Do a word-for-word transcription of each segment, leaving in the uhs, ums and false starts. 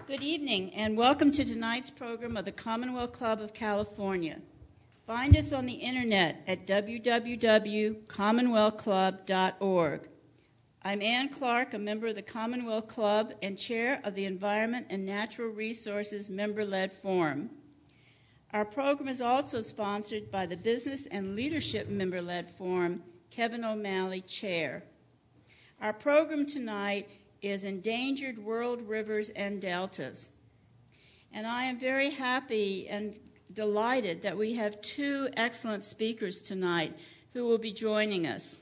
Good evening, and welcome to tonight's program of the Commonwealth Club of California. Find us on the internet at w w w dot commonwealth club dot org. I'm Ann Clark, a member of the Commonwealth Club and chair of the Environment and Natural Resources Member-Led Forum. Our program is also sponsored by the Business and Leadership Member-Led Forum, Kevin O'Malley, chair. Our program tonight is Endangered World Rivers and Deltas. And I am very happy and delighted that we have two excellent speakers tonight who will be joining us.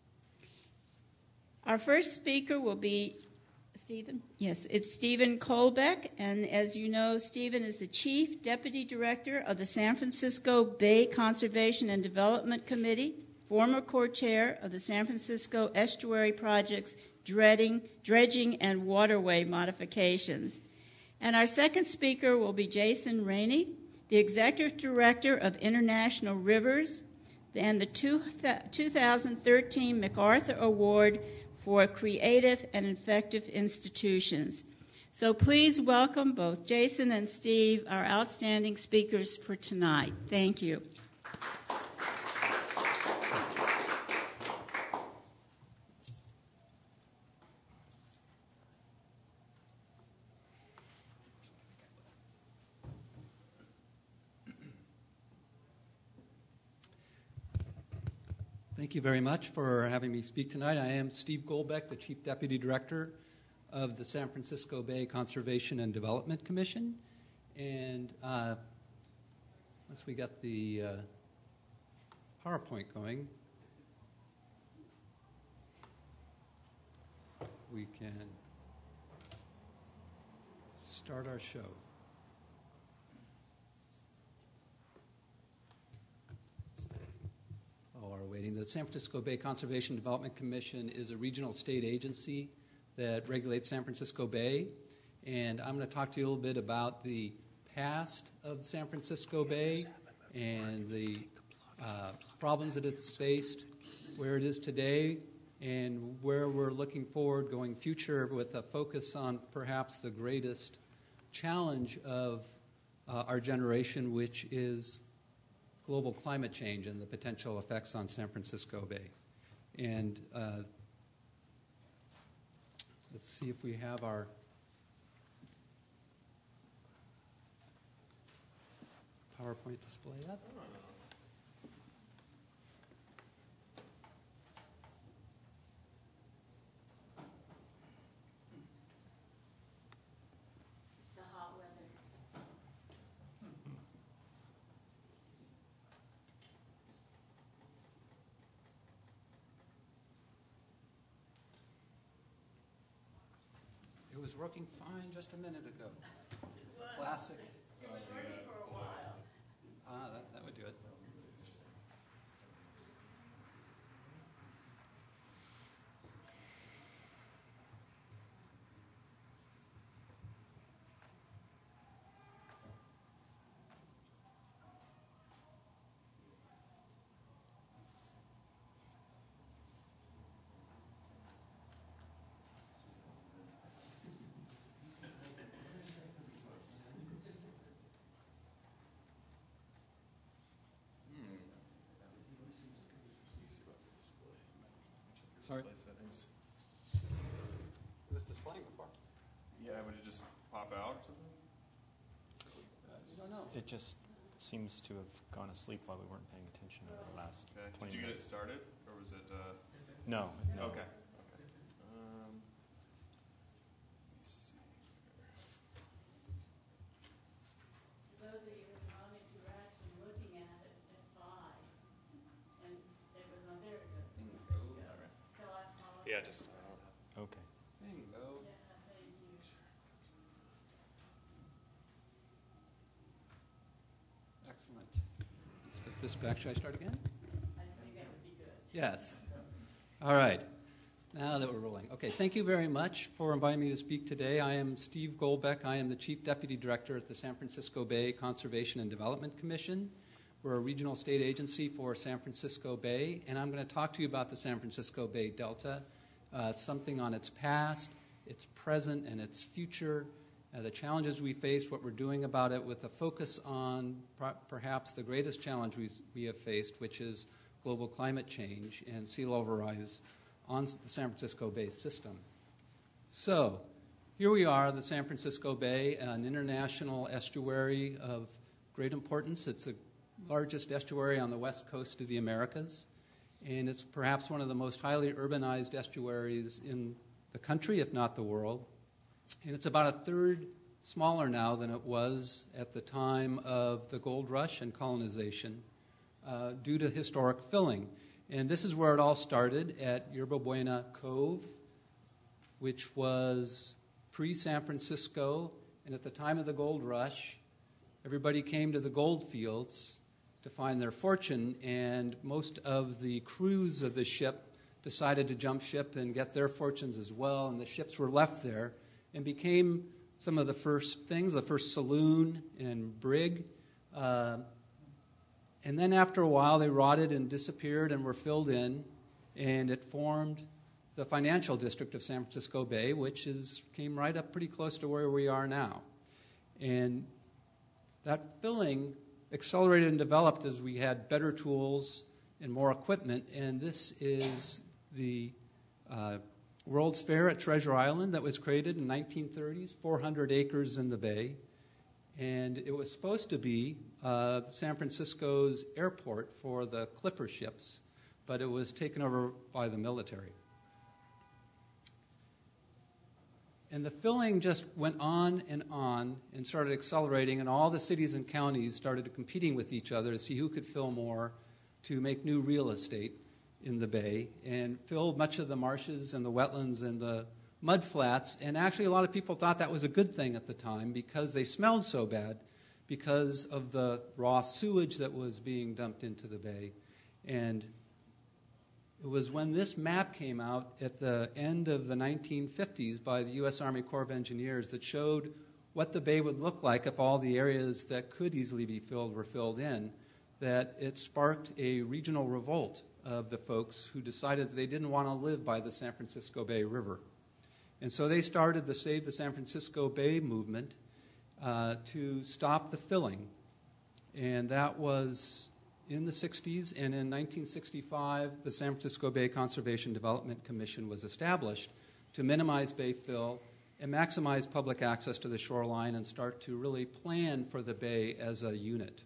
Our first speaker will be Stephen. Yes, it's Stephen Kolbeck, and as you know, Stephen is the Chief Deputy Director of the San Francisco Bay Conservation and Development Committee, former co-chair of the San Francisco Estuary Project's Dredging, dredging and waterway modifications. And our second speaker will be Jason Rainey, the Executive Director of International Rivers and the two thousand thirteen MacArthur Award for Creative and Effective Institutions. So please welcome both Jason and Steve, our outstanding speakers for tonight. Thank you. Thank you very much for having me speak tonight. I am Steve Kolbeck, the Chief Deputy Director of the San Francisco Bay Conservation and Development Commission. And uh, once we got the uh, PowerPoint going, we can start our show. Are waiting. The San Francisco Bay Conservation Development Commission is a regional state agency that regulates San Francisco Bay, and I'm going to talk to you a little bit about the past of San Francisco Bay and the uh, problems that it's faced, where it is today, and where we're looking forward going future with a focus on perhaps the greatest challenge of uh, our generation, which is global climate change and the potential effects on San Francisco Bay. And uh, let's see if we have our PowerPoint display up. It was working fine just a minute ago. Classic. It was working for a while. Ah, that, that would do it. Sorry? Settings. It was displaying before. Yeah, would it just pop out or something? I don't know. It just seems to have gone asleep while we weren't paying attention over the last Okay. twenty Did you get it minutes. started, or was it? Uh... No, no. Okay. Okay. Um, let me see here. For those of you who wanted to actually looking at it, it's fine. And it was on there. Bingo. All right. So I apologize. Yeah, just. Okay. Bingo. Yeah, thank you. Excellent. Let's get this back. Should I start again? I think that would be good. Yes. All right. Now that we're rolling. Okay, thank you very much for inviting me to speak today. I am Steve Kolbeck. I am the Chief Deputy Director at the San Francisco Bay Conservation and Development Commission. We're a regional state agency for San Francisco Bay, and I'm going to talk to you about the San Francisco Bay Delta, uh, something on its past, its present, and its future, uh, the challenges we face, what we're doing about it, with a focus on per- perhaps the greatest challenge we, we have faced, which is global climate change and sea level rise on the San Francisco Bay system. So, here we are, the San Francisco Bay, an international estuary of great importance. It's the largest estuary on the west coast of the Americas, and it's perhaps one of the most highly urbanized estuaries in the country, if not the world. And it's about a third smaller now than it was at the time of the gold rush and colonization uh, due to historic filling. And this is where it all started, at Yerba Buena Cove, which was pre-San Francisco, and at the time of the gold rush, everybody came to the gold fields to find their fortune, and most of the crews of the ship decided to jump ship and get their fortunes as well, and the ships were left there and became some of the first things, the first saloon and brig. Uh, and then after a while, they rotted and disappeared and were filled in, and it formed the financial district of San Francisco Bay, which is came right up pretty close to where we are now. And that filling accelerated and developed as we had better tools and more equipment, and this is the uh, World's Fair at Treasure Island that was created in the nineteen thirties, four hundred acres in the bay, and it was supposed to be uh, San Francisco's airport for the clipper ships, but it was taken over by the military. And the filling just went on and on and started accelerating, and all the cities and counties started competing with each other to see who could fill more to make new real estate in the bay and fill much of the marshes and the wetlands and the mud flats. And actually a lot of people thought that was a good thing at the time because they smelled so bad because of the raw sewage that was being dumped into the bay. And it was when this map came out at the end of the nineteen fifties by the U S Army Corps of Engineers that showed what the bay would look like if all the areas that could easily be filled were filled in, that it sparked a regional revolt of the folks who decided that they didn't want to live by the San Francisco Bay River. And so they started the Save the San Francisco Bay movement uh, to stop the filling. And that was in the sixties, and in nineteen sixty-five, the San Francisco Bay Conservation Development Commission was established to minimize bay fill and maximize public access to the shoreline and start to really plan for the bay as a unit.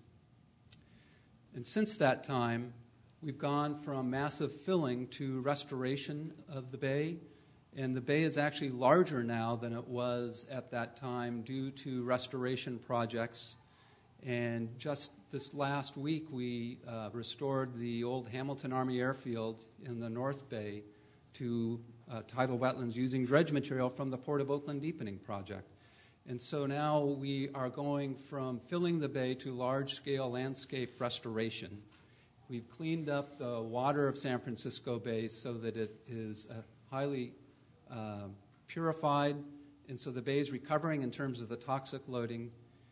And since that time, we've gone from massive filling to restoration of the bay, and the bay is actually larger now than it was at that time due to restoration projects. And just this last week, we uh, restored the old Hamilton Army Airfield in the North Bay to uh, tidal wetlands using dredge material from the Port of Oakland Deepening Project. And so now we are going from filling the bay to large-scale landscape restoration. We've cleaned up the water of San Francisco Bay so that it is uh, highly uh, purified, and so the bay is recovering in terms of the toxic loading.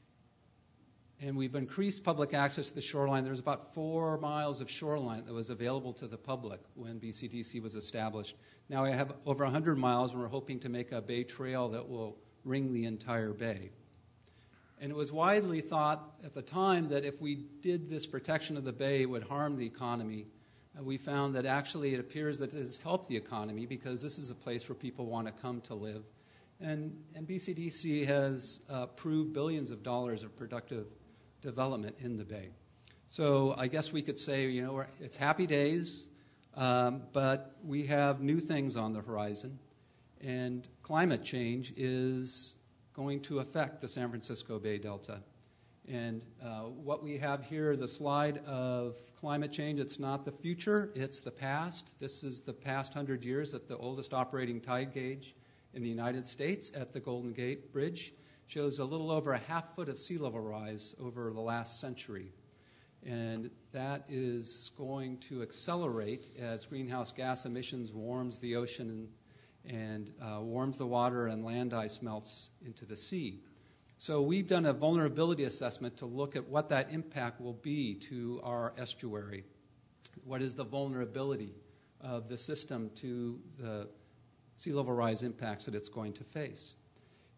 And we've increased public access to the shoreline. There's about four miles of shoreline that was available to the public when B C D C was established. Now we have over one hundred miles, and we're hoping to make a bay trail that will ring the entire bay. And it was widely thought at the time that if we did this protection of the bay, it would harm the economy. And we found that actually it appears that it has helped the economy because this is a place where people want to come to live. And, and B C D C has uh, proved billions of dollars of productive development in the bay. So I guess we could say, you know, it's happy days, um, but we have new things on the horizon, and climate change is going to affect the San Francisco Bay Delta. And uh, what we have here is a slide of climate change. It's not the future, it's the past. This is the past hundred years at the oldest operating tide gauge in the United States at the Golden Gate Bridge. Shows a little over a half foot of sea level rise over the last century. And that is going to accelerate as greenhouse gas emissions warms the ocean and, and uh, warms the water and land ice melts into the sea. So we've done a vulnerability assessment to look at what that impact will be to our estuary. What is the vulnerability of the system to the sea level rise impacts that it's going to face?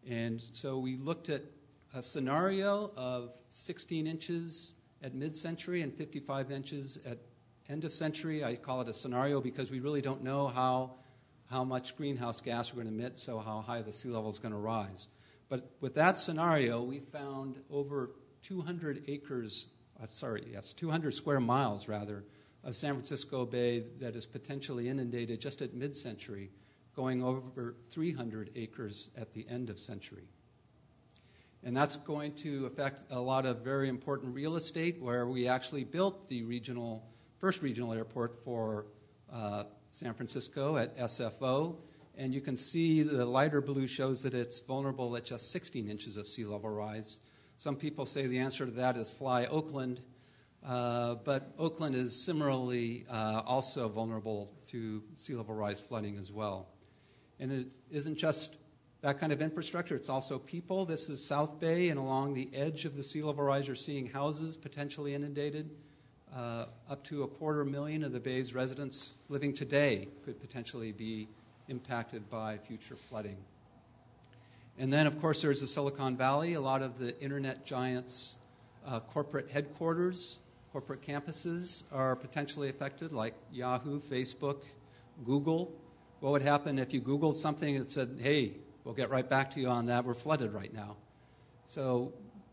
And so we looked at a scenario of sixteen inches at mid-century and fifty-five inches at end of century. I call it a scenario because we really don't know how, how much greenhouse gas we're going to emit, so how high the sea level is going to rise. But with that scenario, we found over two hundred acres, uh, sorry, yes, two hundred square miles, rather, of San Francisco Bay that is potentially inundated just at mid-century, going over three hundred acres at the end of century. And that's going to affect a lot of very important real estate where we actually built the regional, first regional airport for uh, San Francisco at S F O. And you can see the lighter blue shows that it's vulnerable at just sixteen inches of sea level rise. Some people say the answer to that is fly Oakland, uh, but Oakland is similarly uh, also vulnerable to sea level rise flooding as well. And it isn't just that kind of infrastructure, it's also people. This is South Bay, and along the edge of the sea level rise, you're seeing houses potentially inundated. Uh, up to a quarter million of the Bay's residents living today could potentially be impacted by future flooding. And then, of course, there's the Silicon Valley. A lot of the internet giants' uh, corporate headquarters, corporate campuses are potentially affected, like Yahoo, Facebook, Google. What would happen if you Googled something that said, hey, we'll get right back to you on that, we're flooded right now? So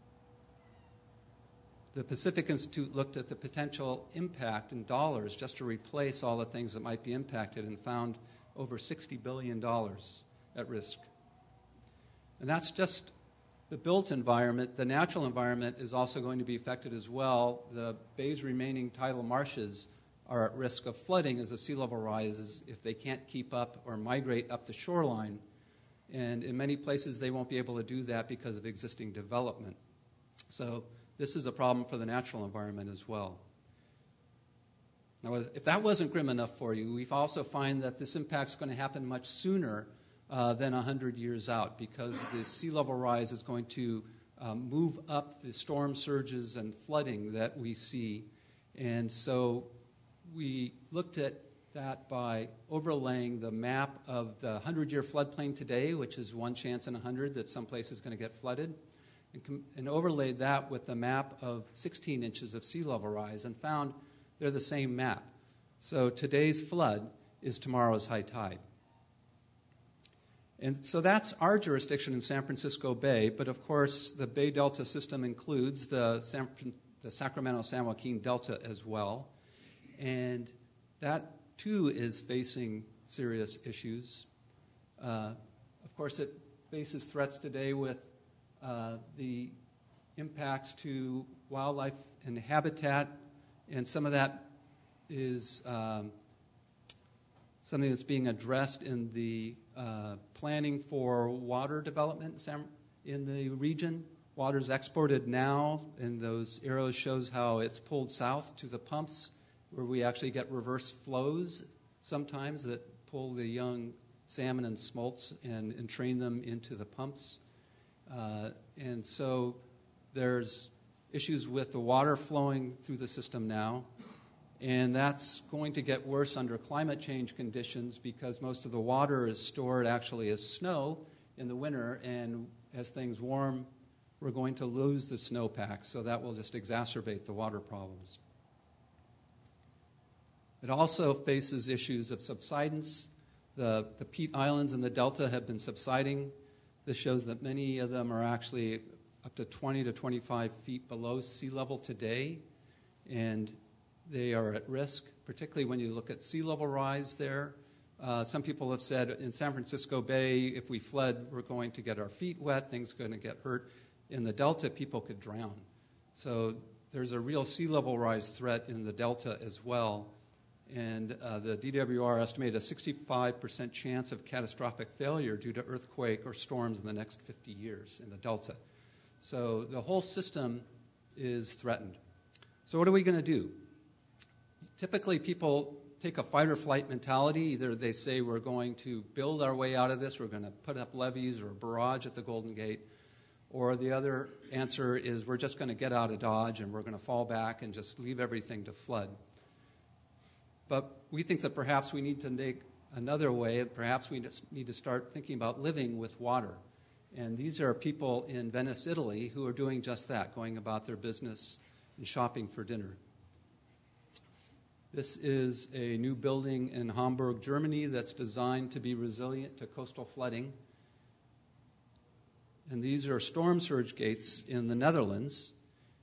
the Pacific Institute looked at the potential impact in dollars just to replace all the things that might be impacted and found over sixty billion dollars at risk. And that's just the built environment. The natural environment is also going to be affected as well. The Bay's remaining tidal marshes are at risk of flooding as the sea level rises if they can't keep up or migrate up the shoreline. And in many places, they won't be able to do that because of existing development. So this is a problem for the natural environment as well. Now, if that wasn't grim enough for you, we also find that this impact is going to happen much sooner uh, than one hundred years out because the sea level rise is going to um, move up the storm surges and flooding that we see. And so we looked at that by overlaying the map of the hundred-year floodplain today, which is one chance in one hundred that some place is going to get flooded, and, com- and overlaid that with the map of sixteen inches of sea level rise and found they're the same map. So today's flood is tomorrow's high tide. And so that's our jurisdiction in San Francisco Bay, but of course the Bay Delta system includes the, San, the Sacramento-San Joaquin Delta as well. And that too is facing serious issues. Uh, of course, it faces threats today with uh, the impacts to wildlife and habitat, and some of that is um, something that's being addressed in the uh, planning for water development in the region. Water is exported now, and those arrows shows how it's pulled south to the pumps, where we actually get reverse flows sometimes that pull the young salmon and smolts and, and train them into the pumps. Uh, and so there's issues with the water flowing through the system now, and that's going to get worse under climate change conditions because most of the water is stored actually as snow in the winter, and as things warm, we're going to lose the snowpack, so that will just exacerbate the water problems. It also faces issues of subsidence. The, the peat islands in the Delta have been subsiding. This shows that many of them are actually up to twenty to twenty-five feet below sea level today, and they are at risk, particularly when you look at sea level rise there. Uh, some people have said in San Francisco Bay, if we fled, we're going to get our feet wet, things are going to get hurt. In the Delta, people could drown. So there's a real sea level rise threat in the Delta as well. And uh, the D W R estimated a sixty-five percent chance of catastrophic failure due to earthquake or storms in the next fifty years in the Delta. So the whole system is threatened. So what are we going to do? Typically, people take a fight or flight mentality. Either they say we're going to build our way out of this, we're going to put up levees or a barrage at the Golden Gate, or the other answer is we're just going to get out of Dodge and we're going to fall back and just leave everything to flood. But we think that perhaps we need to take another way. Perhaps we just need to start thinking about living with water. And these are people in Venice, Italy, who are doing just that, going about their business and shopping for dinner. This is a new building in Hamburg, Germany, that's designed to be resilient to coastal flooding. And these are storm surge gates in the Netherlands.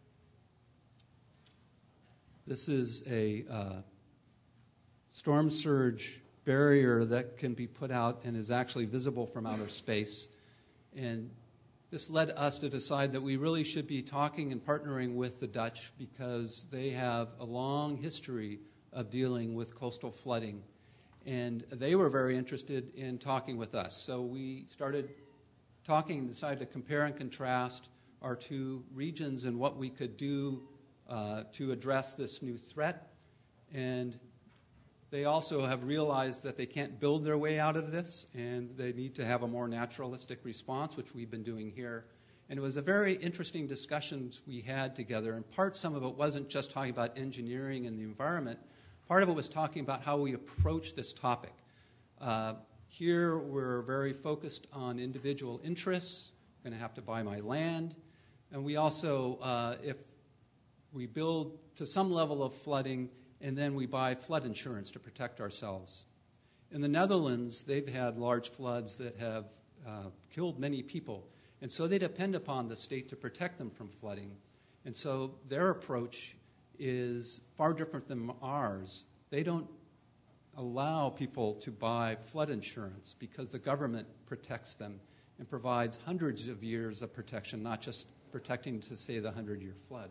This is a uh, storm surge barrier that can be put out and is actually visible from outer space. And this led us to decide that we really should be talking and partnering with the Dutch because they have a long history of dealing with coastal flooding. And they were very interested in talking with us. So we started talking and decided to compare and contrast our two regions and what we could do uh, to address this new threat. And they also have realized that they can't build their way out of this, and they need to have a more naturalistic response, which we've been doing here. And it was a very interesting discussions we had together. In part, some of it wasn't just talking about engineering and the environment. Part of it was talking about how we approach this topic. Uh, here, we're very focused on individual interests. I'm going to have to buy my land. And we also, uh, if we build to some level of flooding, and then we buy flood insurance to protect ourselves. In the Netherlands, they've had large floods that have uh, killed many people, and so they depend upon the state to protect them from flooding. And so their approach is far different than ours. They don't allow people to buy flood insurance because the government protects them and provides hundreds of years of protection, not just protecting to, say, the hundred-year flood.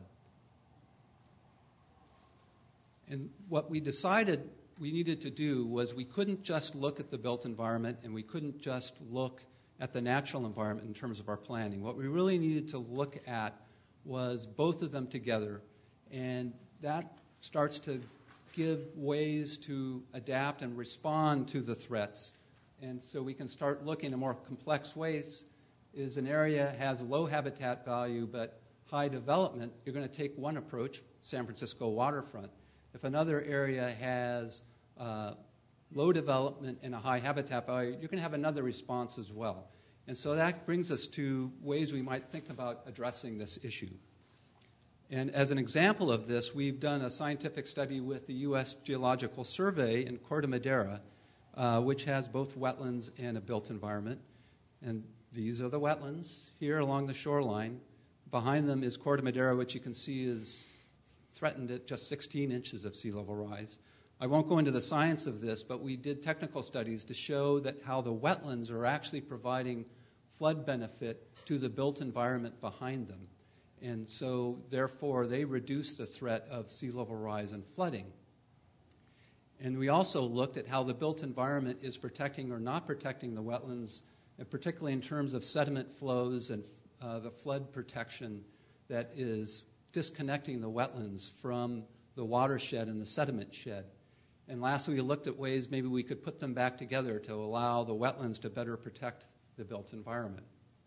And what we decided we needed to do was we couldn't just look at the built environment and we couldn't just look at the natural environment in terms of our planning. What we really needed to look at was both of them together, and that starts to give ways to adapt and respond to the threats. And so we can start looking in more complex ways. Is an area has low habitat value but high development, you're going to take one approach, San Francisco waterfront. If another area has uh, low development and a high habitat value, you're going to have another response as well. And so that brings us to ways we might think about addressing this issue. And as an example of this, we've done a scientific study with the U S Geological Survey in Corte Madera, uh, which has both wetlands and a built environment. And these are the wetlands here along the shoreline. Behind them is Corte Madera, which you can see is threatened at just sixteen inches of sea level rise. I won't go into the science of this, but we did technical studies to show that how the wetlands are actually providing flood benefit to the built environment behind them. And so, therefore, they reduce the threat of sea level rise and flooding. And we also looked at how the built environment is protecting or not protecting the wetlands, and particularly in terms of sediment flows and uh, the flood protection that is disconnecting the wetlands from the watershed and the sediment shed. And lastly, we looked at ways maybe we could put them back together to allow the wetlands to better protect the built environment.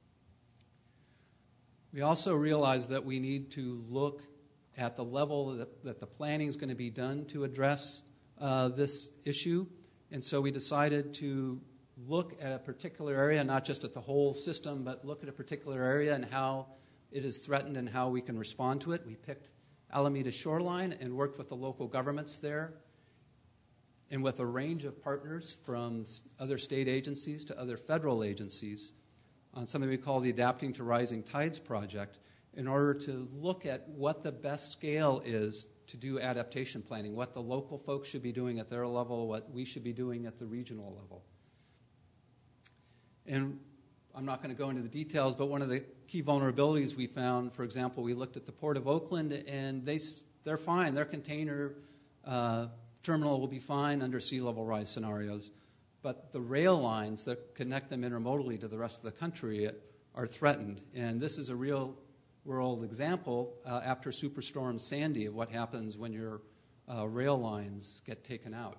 We also realized that we need to look at the level that, that the planning is going to be done to address uh, this issue. And so we decided to look at a particular area, not just at the whole system, but look at a particular area and how it is threatened and how we can respond to it. We picked Alameda Shoreline and worked with the local governments there and with a range of partners from other state agencies to other federal agencies on something we call the Adapting to Rising Tides project in order to look at what the best scale is to do adaptation planning, what the local folks should be doing at their level, what we should be doing at the regional level. And I'm not going to go into the details, but one of the key vulnerabilities we found, for example, we looked at the Port of Oakland, and they, they're fine. Their container uh, terminal will be fine under sea level rise scenarios. But the rail lines that connect them intermodally to the rest of the country are threatened. And this is a real-world example uh, after Superstorm Sandy of what happens when your uh, rail lines get taken out.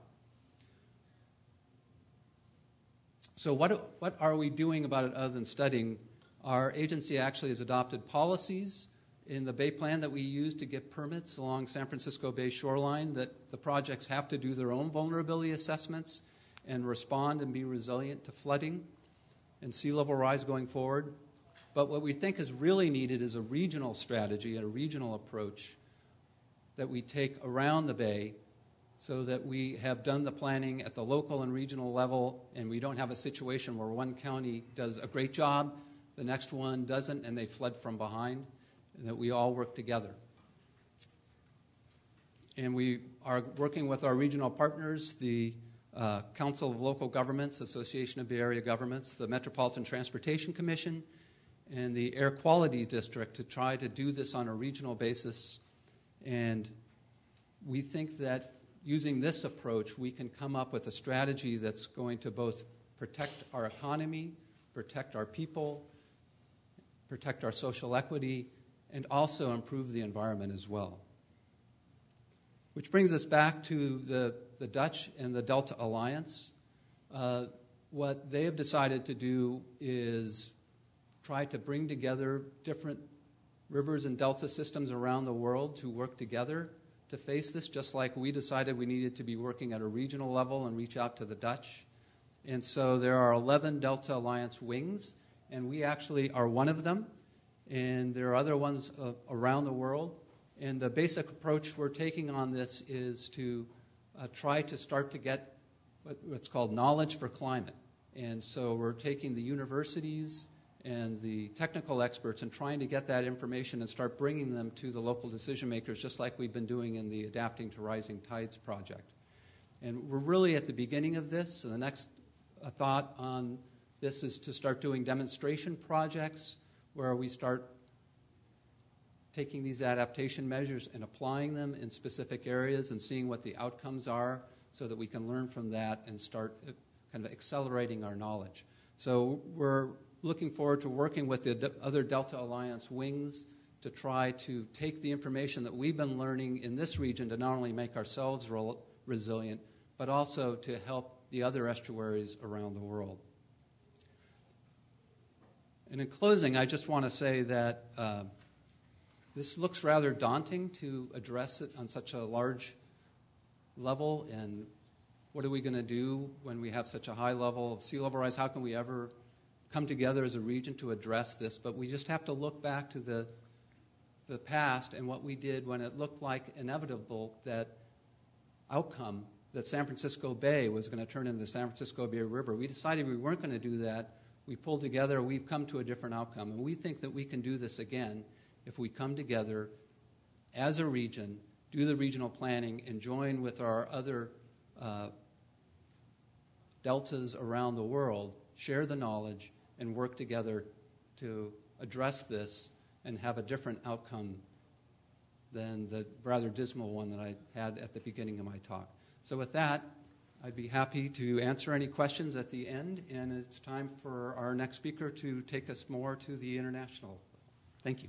So what, what are we doing about it other than studying? Our agency actually has adopted policies in the Bay Plan that we use to give permits along San Francisco Bay shoreline that the projects have to do their own vulnerability assessments and respond and be resilient to flooding. and sea level rise going forward. But what we think is really needed is a regional strategy and a regional approach that we take around the bay so that we have done the planning at the local and regional level, and we don't have a situation where one county does a great job, the next one doesn't, and they fled from behind, and that we all work together. And we are working with our regional partners, the uh, Council of Local Governments, Association of Bay Area Governments, the Metropolitan Transportation Commission, and the Air Quality District to try to do this on a regional basis. And we think that using this approach, we can come up with a strategy that's going to both protect our economy, protect our people, protect our social equity, and also improve the environment as well. Which brings us back to the, the Dutch and the Delta Alliance. Uh, what they have decided to do is try to bring together different rivers and delta systems around the world to work together to face this, just like we decided we needed to be working at a regional level and reach out to the Dutch. And so there are eleven Delta Alliance wings, and we actually are one of them. And there are other ones uh, around the world. And the basic approach we're taking on this is to uh, try to start to get what, what's called knowledge for climate. And so we're taking the universities and the technical experts and trying to get that information and start bringing them to the local decision makers, just like we've been doing in the Adapting to Rising Tides project. And we're really at the beginning of this, and the next uh, thought on this is to start doing demonstration projects where we start taking these adaptation measures and applying them in specific areas and seeing what the outcomes are so that we can learn from that and start uh, kind of accelerating our knowledge. So we're looking forward to working with the de- other Delta Alliance wings to try to take the information that we've been learning in this region to not only make ourselves re- resilient, but also to help the other estuaries around the world. And in closing, I just want to say that uh, this looks rather daunting to address it on such a large level, and what are we going to do when we have such a high level of sea level rise? How can we ever come together as a region to address this? But we just have to look back to the, the past and what we did when it looked like inevitable that outcome that San Francisco Bay was going to turn into the San Francisco Bay River. We decided we weren't going to do that. We pulled together. We've come to a different outcome. And we think that we can do this again if we come together as a region, do the regional planning, and join with our other uh, deltas around the world, share the knowledge, and work together to address this and have a different outcome than the rather dismal one that I had at the beginning of my talk. So with that, I'd be happy to answer any questions at the end, and it's time for our next speaker to take us more to the international. Thank you.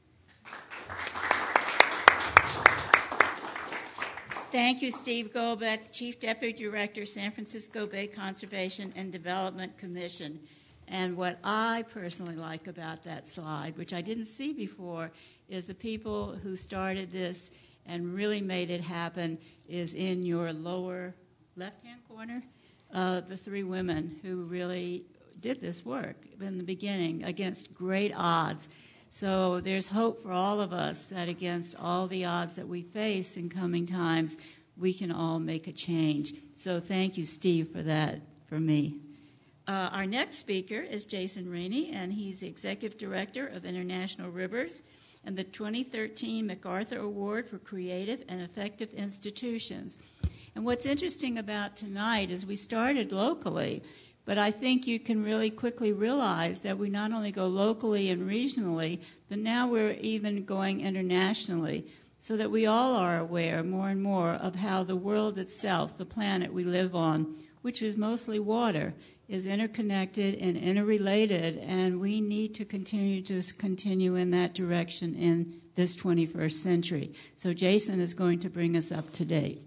Thank you, Steve Goldbeck, Chief Deputy Director, San Francisco Bay Conservation and Development Commission. And what I personally like about that slide, which I didn't see before, is the people who started this and really made it happen is in your lower left-hand corner, uh, the three women who really did this work in the beginning against great odds. So there's hope for all of us that against all the odds that we face in coming times, we can all make a change. So thank you, Steve, for that, for me. Uh, our next speaker is Jason Rainey, and he's the Executive Director of International Rivers and the twenty thirteen MacArthur Award for Creative and Effective Institutions. And what's interesting about tonight is we started locally, but I think you can really quickly realize that we not only go locally and regionally, but now we're even going internationally, so that we all are aware more and more of how the world itself, the planet we live on, which is mostly water, is interconnected and interrelated, and we need to continue to continue in that direction in this twenty-first century. So Jason is going to bring us up to date.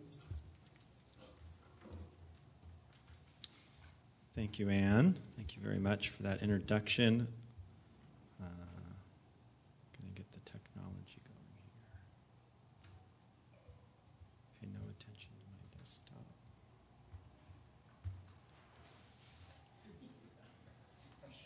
Thank you, Anne. Thank you very much for that introduction. Uh, going to get the technology going here. Pay no attention to my desktop.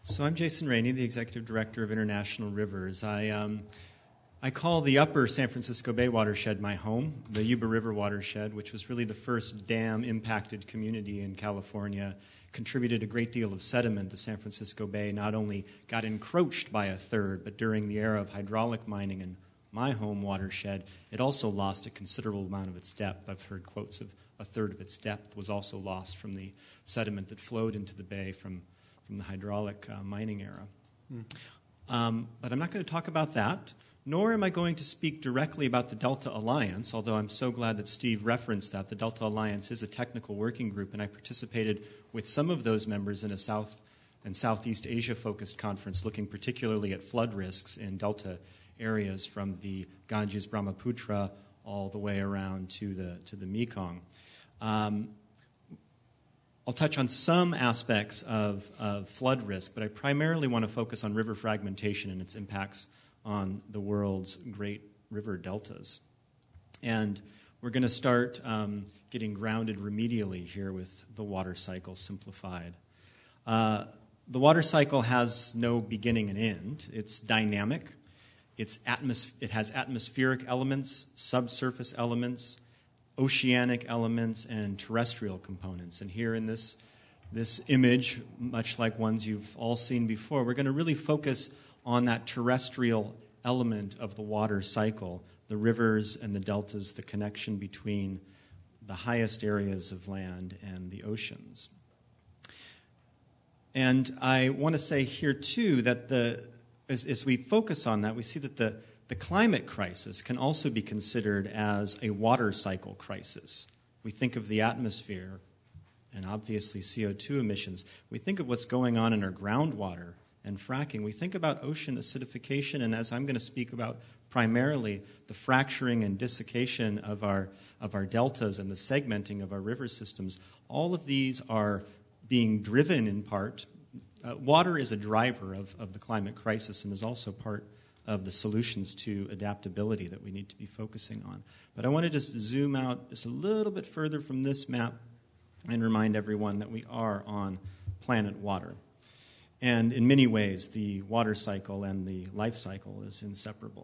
So I'm Jason Rainey, the Executive Director of International Rivers. I, um, I call the upper San Francisco Bay watershed my home, the Yuba River watershed, which was really the first dam-impacted community in California, contributed a great deal of sediment. The San Francisco Bay not only got encroached by a third, but during the era of hydraulic mining in my home watershed, it also lost a considerable amount of its depth. I've heard quotes of a third of its depth was also lost from the sediment that flowed into the bay from from the hydraulic uh, mining era. Mm. Um, but I'm not going to talk about that, nor am I going to speak directly about the Delta Alliance, although I'm so glad that Steve referenced that. The Delta Alliance is a technical working group, and I participated with some of those members in a South and Southeast Asia-focused conference looking particularly at flood risks in Delta areas from the Ganges, Brahmaputra, all the way around to the, to the Mekong. Um, I'll touch on some aspects of, of flood risk, but I primarily want to focus on river fragmentation and its impacts on the world's great river deltas. And we're going to start um, getting grounded remedially here with the water cycle simplified. Uh, the water cycle has no beginning and end. It's dynamic. It's atmos- it has atmospheric elements, subsurface elements, oceanic elements, and terrestrial components. And here in this, this image, much like ones you've all seen before, we're going to really focus on that terrestrial element of the water cycle, the rivers and the deltas, the connection between the highest areas of land and the oceans. And I want to say here, too, that the as, as we focus on that, we see that the The climate crisis can also be considered as a water cycle crisis. We think of the atmosphere and obviously C O two emissions. We think of what's going on in our groundwater and fracking. We think about ocean acidification, and as I'm going to speak about primarily, the fracturing and desiccation of our, of our deltas and the segmenting of our river systems. All of these are being driven in part. Uh, water is a driver of, of the climate crisis and is also part of the solutions to adaptability that we need to be focusing on. But I want to just zoom out just a little bit further from this map and remind everyone that we are on planet water. And in many ways, the water cycle and the life cycle is inseparable.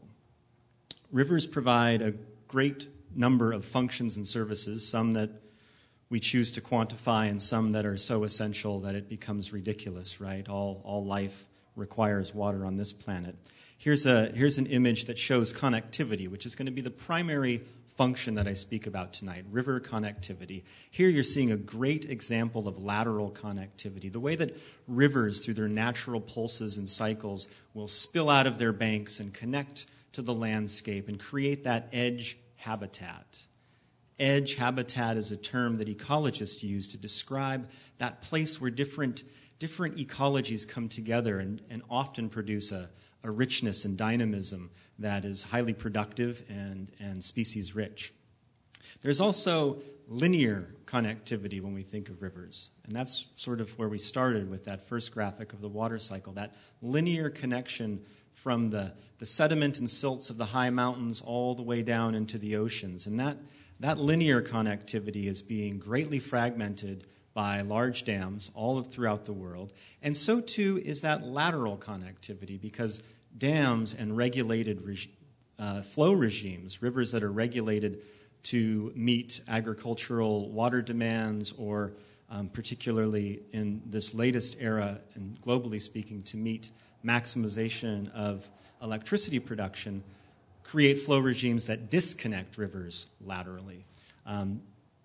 Rivers provide a great number of functions and services, some that we choose to quantify and some that are so essential that it becomes ridiculous, right? All, all life requires water on this planet. Here's, a, here's an image that shows connectivity, which is going to be the primary function that I speak about tonight, river connectivity. Here you're seeing a great example of lateral connectivity, the way that rivers, through their natural pulses and cycles, will spill out of their banks and connect to the landscape and create that edge habitat. Edge habitat is a term that ecologists use to describe that place where different, different ecologies come together and, and often produce a a richness and dynamism that is highly productive and, and species-rich. There's also linear connectivity when we think of rivers, and that's sort of where we started with that first graphic of the water cycle, that linear connection from the, the sediment and silts of the high mountains all the way down into the oceans. And that, that linear connectivity is being greatly fragmented by large dams all throughout the world. And so, too, is that lateral connectivity, because dams and regulated reg- uh, flow regimes, rivers that are regulated to meet agricultural water demands or um, particularly in this latest era, and globally speaking, to meet maximization of electricity production, create flow regimes that disconnect rivers laterally. Um,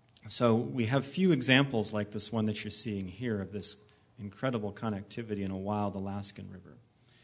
So we have few examples like this one that you're seeing here of this incredible connectivity in a wild Alaskan river.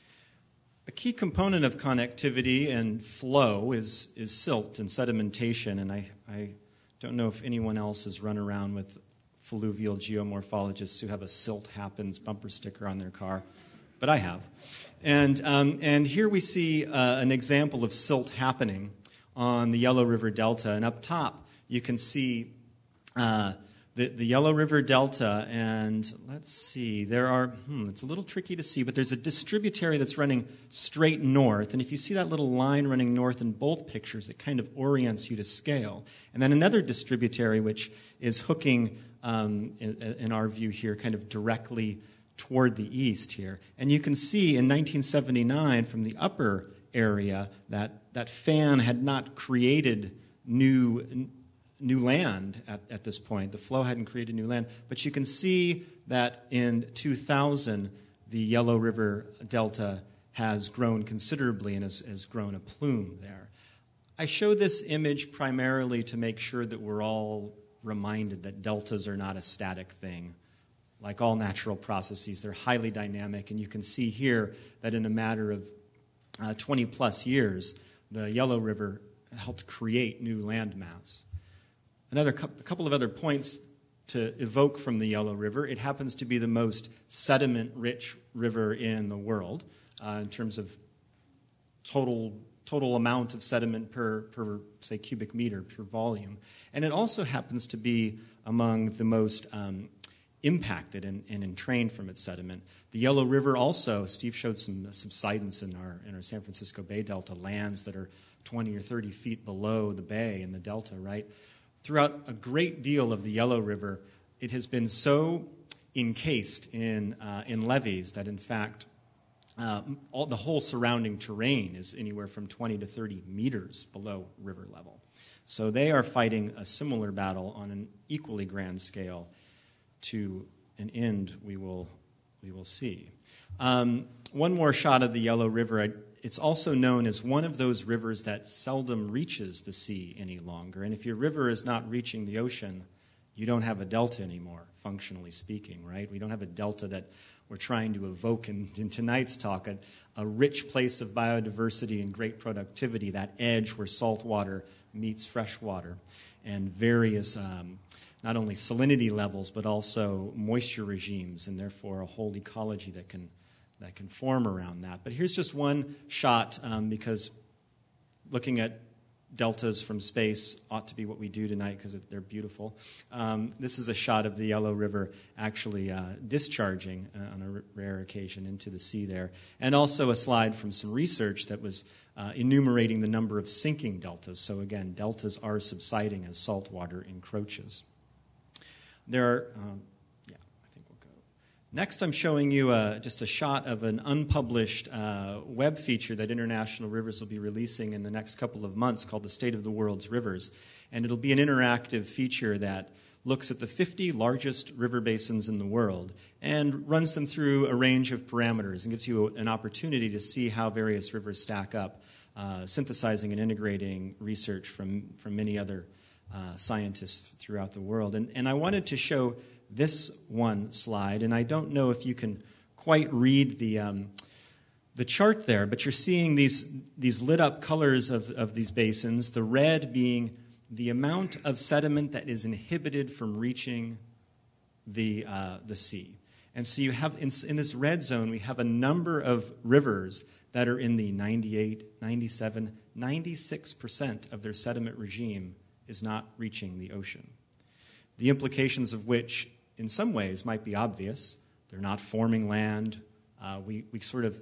A key component of connectivity and flow is, is silt and sedimentation, and I, I don't know if anyone else has run around with fluvial geomorphologists who have a silt happens bumper sticker on their car, but I have. And, um, and here we see uh, an example of silt happening on the Yellow River Delta, and up top you can see Uh, the, the Yellow River Delta, and let's see, there are, hmm, it's a little tricky to see, but there's a distributary that's running straight north, and if you see that little line running north in both pictures, it kind of orients you to scale. And then another distributary which is hooking, um, in, in our view here, kind of directly toward the east here. And you can see in nineteen seventy-nine from the upper area that that fan had not created new new land at, at this point. The flow hadn't created new land. But you can see that in two thousand, the Yellow River Delta has grown considerably and has, has grown a plume there. I show this image primarily to make sure that we're all reminded that deltas are not a static thing. Like all natural processes, they're highly dynamic, and you can see here that in a matter of uh, twenty plus years, the Yellow River helped create new landmass. Another cu- a couple of other points to evoke from the Yellow River. It happens to be the most sediment-rich river in the world uh, in terms of total total amount of sediment per, per, say, cubic meter, per volume. And it also happens to be among the most um, impacted and, and entrained from its sediment. The Yellow River also, Steve showed some subsidence in our, in our San Francisco Bay Delta, lands that are twenty or thirty feet below the bay in the delta, right? Throughout a great deal of the Yellow River, it has been so encased in, uh, in levees that, in fact, Uh, all, the whole surrounding terrain is anywhere from twenty to thirty meters below river level. So they are fighting a similar battle on an equally grand scale to an end we will, we will see. Um, one more shot of the Yellow River. I, it's also known as one of those rivers that seldom reaches the sea any longer. And if your river is not reaching the ocean, you don't have a delta anymore, functionally speaking, right? We don't have a delta that we're trying to evoke in, in tonight's talk, a, a rich place of biodiversity and great productivity, that edge where salt water meets fresh water, and various um, not only salinity levels but also moisture regimes, and therefore a whole ecology that can that can form around that. But here's just one shot, um, because looking at deltas from space ought to be what we do tonight because they're beautiful. Um, this is a shot of the Yellow River actually uh, discharging uh, on a r- rare occasion into the sea there. And also a slide from some research that was uh, enumerating the number of sinking deltas. So again, deltas are subsiding as salt water encroaches. There are, um, yeah, I think we'll go. Next, I'm showing you uh, just a shot of an unpublished uh, web feature that International Rivers will be releasing in the next couple of months called The State of the World's Rivers. And it'll be an interactive feature that looks at the fifty largest river basins in the world and runs them through a range of parameters and gives you an opportunity to see how various rivers stack up, uh, synthesizing and integrating research from, from many other uh, scientists throughout the world. And, and I wanted to show this one slide, and I don't know if you can quite read the um, the chart there, but you're seeing these these lit up colors of, of these basins, the red being the amount of sediment that is inhibited from reaching the uh, the sea. And so you have, in, in this red zone, we have a number of rivers that are in the ninety-eight, ninety-seven, ninety-six percent of their sediment regime is not reaching the ocean. The implications of which, in some ways, might be obvious. They're not forming land. Uh, we, we sort of,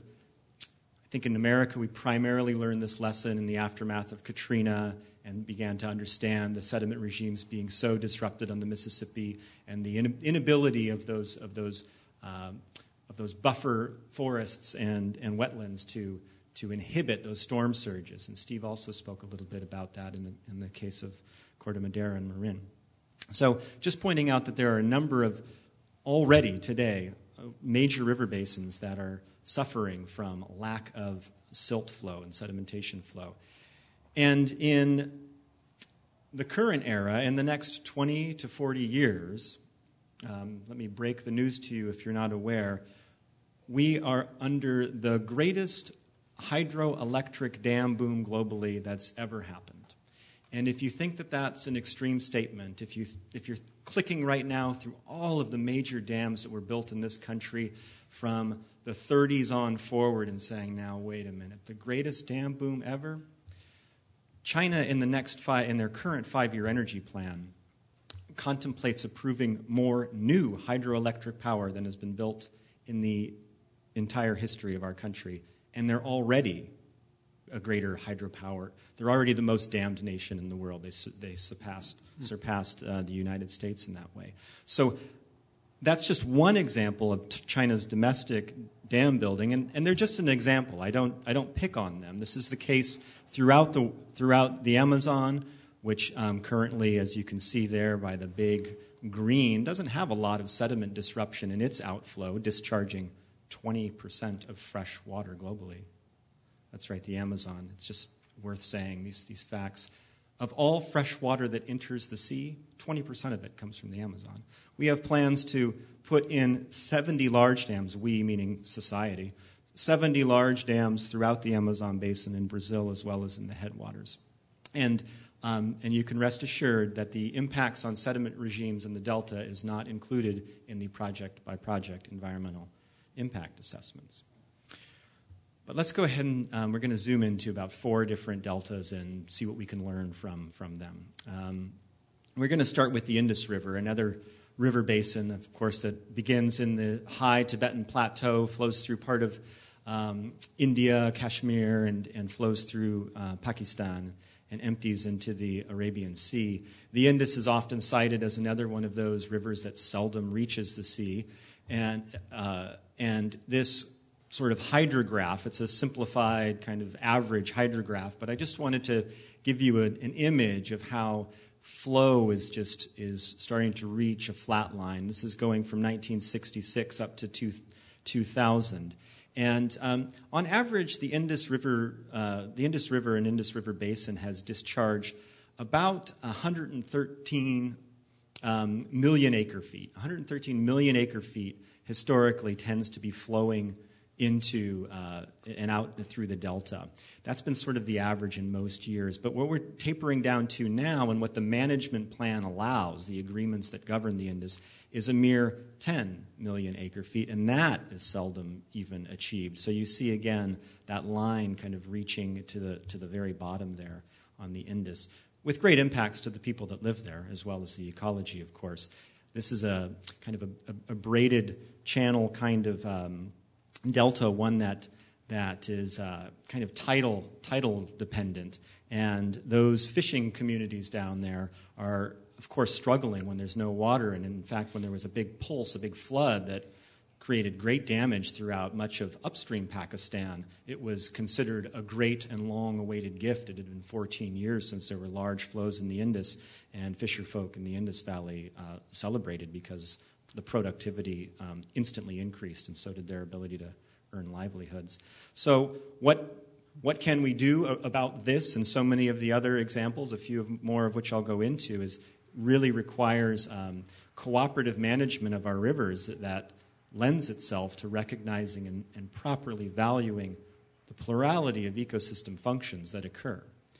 I think in America, we primarily learned this lesson in the aftermath of Katrina and began to understand the sediment regimes being so disrupted on the Mississippi and the inability of those of those um, of those buffer forests and, and wetlands to to inhibit those storm surges. And Steve also spoke a little bit about that in the in the case of Corte Madera and Marin. So just pointing out that there are a number of, already today, major river basins that are suffering from lack of silt flow and sedimentation flow. And in the current era, in the next twenty to forty years, um, let me break the news to you if you're not aware, we are under the greatest hydroelectric dam boom globally that's ever happened. And if you think that that's an extreme statement, if, you, if you're clicking right now through all of the major dams that were built in this country from the thirties on forward and saying, now, wait a minute, the greatest dam boom ever? China, in the next five, in their current five-year energy plan, contemplates approving more new hydroelectric power than has been built in the entire history of our country. And they're already a greater hydropower. They're already the most dammed nation in the world. They, they surpassed, surpassed uh, the United States in that way. So that's just one example of t- China's domestic dam building, and, and they're just an example. I don't I don't pick on them. This is the case throughout the throughout the Amazon, which um, currently, as you can see there by the big green, doesn't have a lot of sediment disruption in its outflow, discharging twenty percent of fresh water globally. That's right, the Amazon. It's just worth saying these these facts. Of all fresh water that enters the sea, twenty percent of it comes from the Amazon. We have plans to put in seventy large dams, we meaning society, seventy large dams throughout the Amazon basin in Brazil as well as in the headwaters. And, um, and you can rest assured that the impacts on sediment regimes in the delta is not included in the project-by-project environmental impact assessments. But let's go ahead and um, we're going to zoom into about four different deltas and see what we can learn from, from them. Um, we're going to start with the Indus River, another river basin, of course, that begins in the high Tibetan Plateau, flows through part of um, India, Kashmir, and, and flows through uh, Pakistan and empties into the Arabian Sea. The Indus is often cited as another one of those rivers that seldom reaches the sea. And, uh, and this sort of hydrograph. It's a simplified kind of average hydrograph, but I just wanted to give you a, an image of how flow is just is starting to reach a flat line. This is going from nineteen sixty-six up to two thousand. And um, on average, the Indus River, uh, the Indus River and Indus River Basin has discharged about one hundred thirteen um, million acre feet. one hundred thirteen million acre feet historically tends to be flowing into uh, and out through the delta. That's been sort of the average in most years. But what we're tapering down to now and what the management plan allows, the agreements that govern the Indus, is a mere ten million acre feet, and that is seldom even achieved. So you see, again, that line kind of reaching to the, to the very bottom there on the Indus, with great impacts to the people that live there, as well as the ecology, of course. This is a kind of a, a, a braided channel kind of um, delta, one that that is uh, kind of tidal tidal dependent, and those fishing communities down there are, of course, struggling when there's no water. And in fact, when there was a big pulse, a big flood that created great damage throughout much of upstream Pakistan, it was considered a great and long-awaited gift. It had been fourteen years since there were large flows in the Indus, and fisher folk in the Indus Valley uh, celebrated because the productivity um, instantly increased, and so did their ability to earn livelihoods. So what what can we do about this and so many of the other examples, a few of, more of which I'll go into, is really requires um, cooperative management of our rivers that, that lends itself to recognizing and, and properly valuing the plurality of ecosystem functions that occur.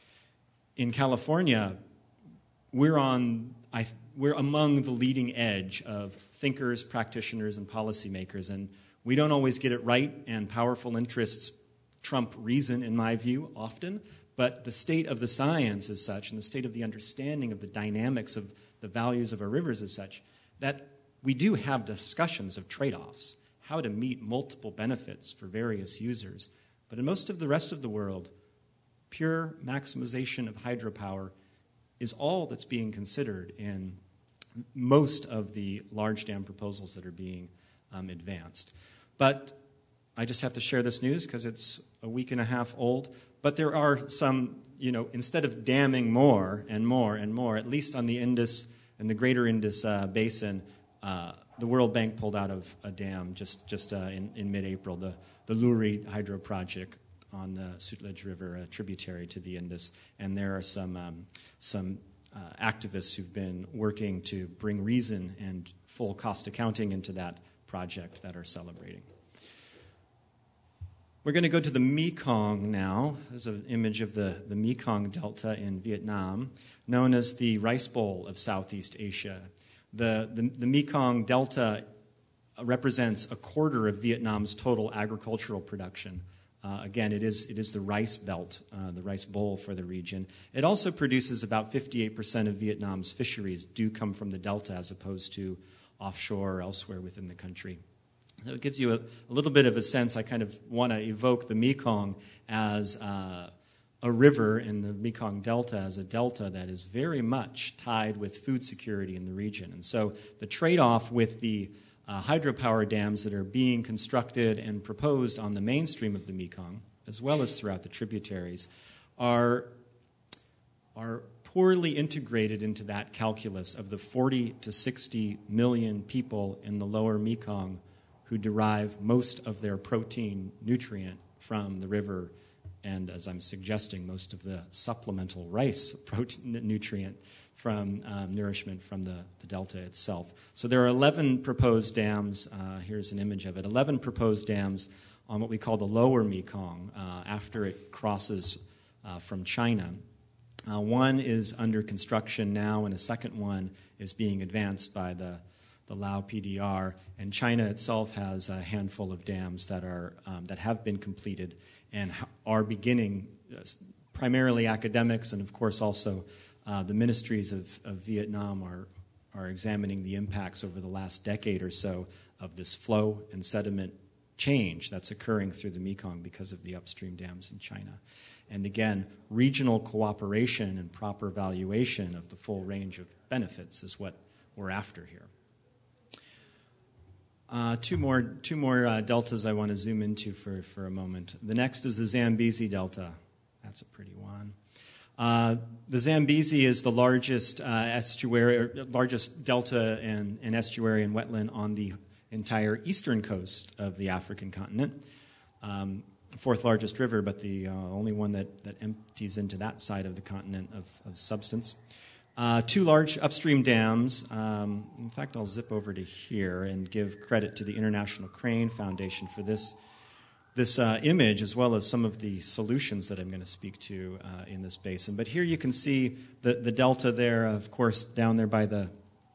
In California, we're on I, we're among the leading edge of thinkers, practitioners, and policymakers, and we don't always get it right, and powerful interests trump reason, in my view, often, but the state of the science is such, and the state of the understanding of the dynamics of the values of our rivers is such, that we do have discussions of trade-offs, how to meet multiple benefits for various users. But in most of the rest of the world, pure maximization of hydropower is all that's being considered in most of the large dam proposals that are being um, advanced. But I just have to share this news because it's a week and a half old. But there are some, you know, instead of damming more and more and more, at least on the Indus and the greater Indus uh, basin, uh, the World Bank pulled out of a dam just, just uh, in, in mid-April, the, the Luhri Hydro Project on the Sutlej River, a tributary to the Indus. And there are some, um, some uh, activists who've been working to bring reason and full cost accounting into that project that are celebrating. We're going to go to the Mekong now. There's an image of the, the Mekong Delta in Vietnam, known as the Rice Bowl of Southeast Asia. The, the, the Mekong Delta represents a quarter of Vietnam's total agricultural production. Uh, again, it is, it is the rice belt, uh, the rice bowl for the region. It also produces about fifty-eight percent of Vietnam's fisheries do come from the Delta as opposed to offshore or elsewhere within the country. So it gives you a, a little bit of a sense. I kind of want to evoke the Mekong as uh, a river in the Mekong Delta as a delta that is very much tied with food security in the region. And so the trade-off with the uh, hydropower dams that are being constructed and proposed on the mainstream of the Mekong, as well as throughout the tributaries, are, are poorly integrated into that calculus of the forty to sixty million people in the lower Mekong who derive most of their protein nutrient from the river, and as I'm suggesting, most of the supplemental rice protein nutrient from um, nourishment from the, the delta itself. So there are eleven proposed dams. Uh, here's an image of it. eleven proposed dams on what we call the lower Mekong uh, after it crosses uh, from China. Uh, one is under construction now, and a second one is being advanced by the, the Lao P D R. And China itself has a handful of dams that are um, that have been completed and are beginning, uh, primarily academics, and of course also uh, the ministries of, of Vietnam are, are examining the impacts over the last decade or so of this flow and sediment change that's occurring through the Mekong because of the upstream dams in China. And again, regional cooperation and proper valuation of the full range of benefits is what we're after here. Uh, two more, two more uh, deltas I want to zoom into for, for a moment. The next is the Zambezi Delta. That's a pretty one. Uh, the Zambezi is the largest uh, estuary, or largest delta and, and estuary and wetland on the entire eastern coast of the African continent. Um, fourth largest river, but the uh, only one that, that empties into that side of the continent of, of substance. Uh, two large upstream dams. Um, in fact, I'll zip over to here and give credit to the International Crane Foundation for this this uh, image, as well as some of the solutions that I'm going to speak to uh, in this basin. But here you can see the, the delta there, of course, down there by the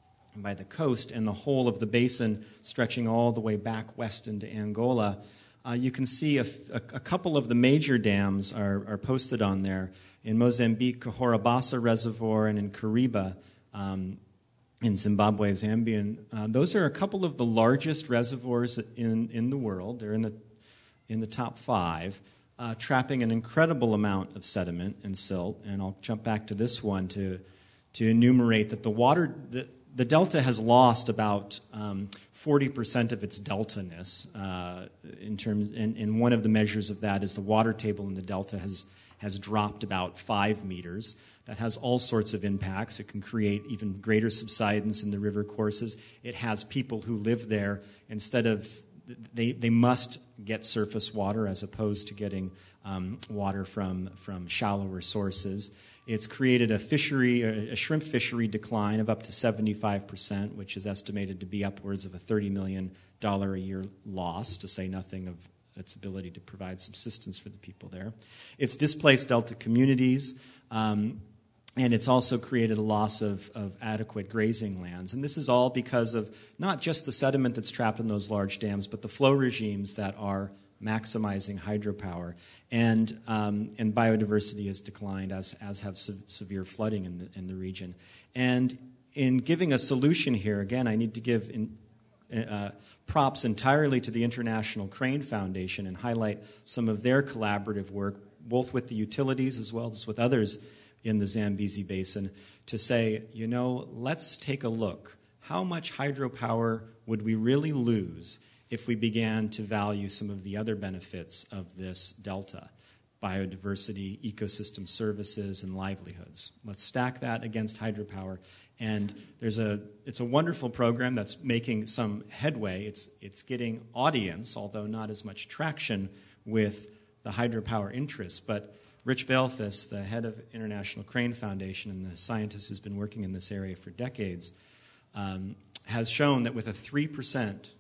by the coast, and the whole of the basin stretching all the way back west into Angola. Uh, you can see a, a, a couple of the major dams are, are posted on there. In Mozambique, Cahorabassa Reservoir, and in Kariba, um, in Zimbabwe, Zambian. Uh, those are a couple of the largest reservoirs in, in the world. They're in the, in the top five, uh, trapping an incredible amount of sediment and silt. And I'll jump back to this one to, to enumerate that the water... The, The delta has lost about um, forty percent of its delta-ness uh, in terms, and, and one of the measures of that is the water table in the delta has, has dropped about five meters. That has all sorts of impacts. It can create even greater subsidence in the river courses. It has people who live there, instead of, they, they must get surface water as opposed to getting um, water from, from shallower sources. It's created a fishery, a shrimp fishery decline of up to seventy-five percent, which is estimated to be upwards of a thirty million dollars a year loss, to say nothing of its ability to provide subsistence for the people there. It's displaced delta communities, um, and it's also created a loss of, of adequate grazing lands. And this is all because of not just the sediment that's trapped in those large dams, but the flow regimes that are maximizing hydropower, and um, and biodiversity has declined, as as have se- severe flooding in the in the region. And in giving a solution here, again, I need to give in, uh, props entirely to the International Crane Foundation and highlight some of their collaborative work, both with the utilities as well as with others in the Zambezi Basin, to say, you know, let's take a look. How much hydropower would we really lose if we began to value some of the other benefits of this delta, biodiversity, ecosystem services, and livelihoods? Let's stack that against hydropower. And there's a it's a wonderful program that's making some headway. It's it's getting audience, although not as much traction with the hydropower interests. But Rich Balethus, the head of International Crane Foundation and the scientist who's been working in this area for decades, um, has shown that with a three percent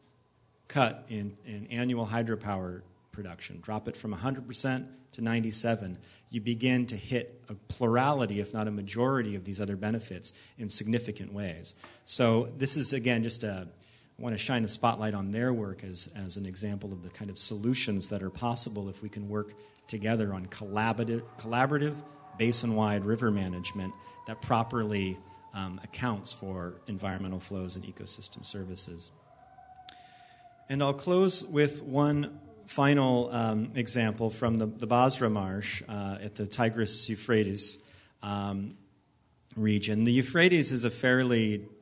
cut in, in annual hydropower production, drop it from one hundred percent to ninety-seven, you begin to hit a plurality, if not a majority, of these other benefits in significant ways. So this is, again, just a, I want to shine the spotlight on their work as, as an example of the kind of solutions that are possible if we can work together on collaborative, collaborative basin-wide river management that properly um, accounts for environmental flows and ecosystem services. And I'll close with one final um, example from the, the Basra Marsh uh, at the Tigris-Euphrates um, region. The Euphrates is a fairly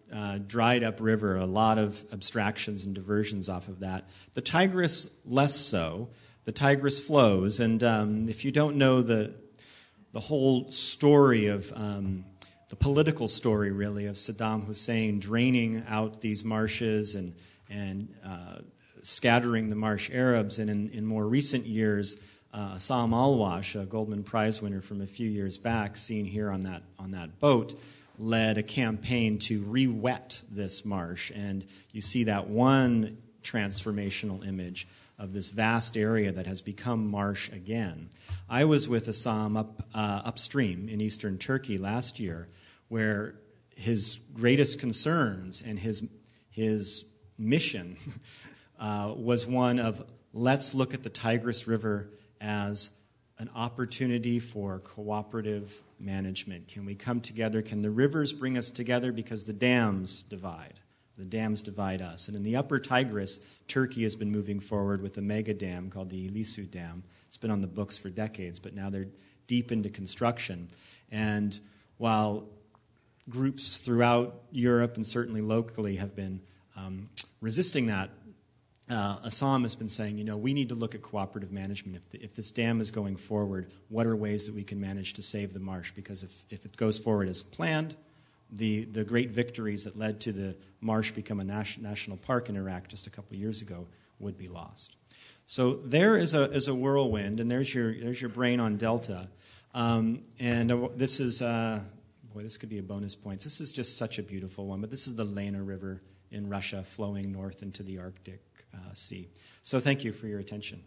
uh, dried up river, a lot of abstractions and diversions off of that. The Tigris, less so. The Tigris flows, and um, if you don't know the the whole story of um, the political story, really, of Saddam Hussein draining out these marshes and and uh, scattering the marsh Arabs, and in, in more recent years, uh, Assam Alwash, a Goldman Prize winner from a few years back, seen here on that on that boat, led a campaign to re-wet this marsh, and you see that one transformational image of this vast area that has become marsh again. I was with Assam up uh, upstream in eastern Turkey last year, where his greatest concerns and his his mission uh, was one of, let's look at the Tigris River as an opportunity for cooperative management. Can we come together? Can the rivers bring us together? Because the dams divide. The dams divide us. And in the upper Tigris, Turkey has been moving forward with a mega dam called the Ilisu Dam. It's been on the books for decades, but now they're deep into construction. And while groups throughout Europe and certainly locally have been um, resisting that, uh, Assam has been saying, you know, we need to look at cooperative management. If, the, if this dam is going forward, what are ways that we can manage to save the marsh? Because if, if it goes forward as planned, The, the great victories that led to the marsh become a nas- national park in Iraq just a couple years ago would be lost. So there is a is a whirlwind, and there's your there's your brain on Delta, um, and uh, this is uh, boy this could be a bonus points. This is just such a beautiful one, but this is the Lena River in Russia flowing north into the Arctic uh, Sea. So thank you for your attention.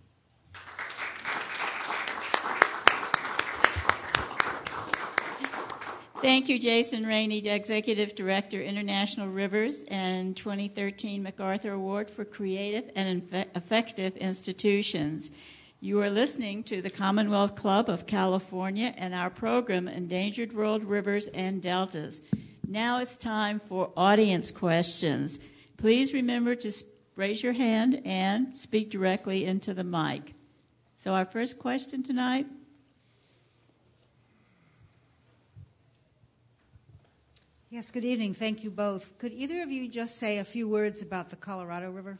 Thank you, Jason Rainey, Executive Director, International Rivers, and twenty thirteen MacArthur Award for Creative and Effective Institutions. You are listening to the Commonwealth Club of California and our program, Endangered World Rivers and Deltas. Now it's time for audience questions. Please remember to raise your hand and speak directly into the mic. So our first question tonight. Yes, good evening. Thank you both. Could either of you just say a few words about the Colorado River?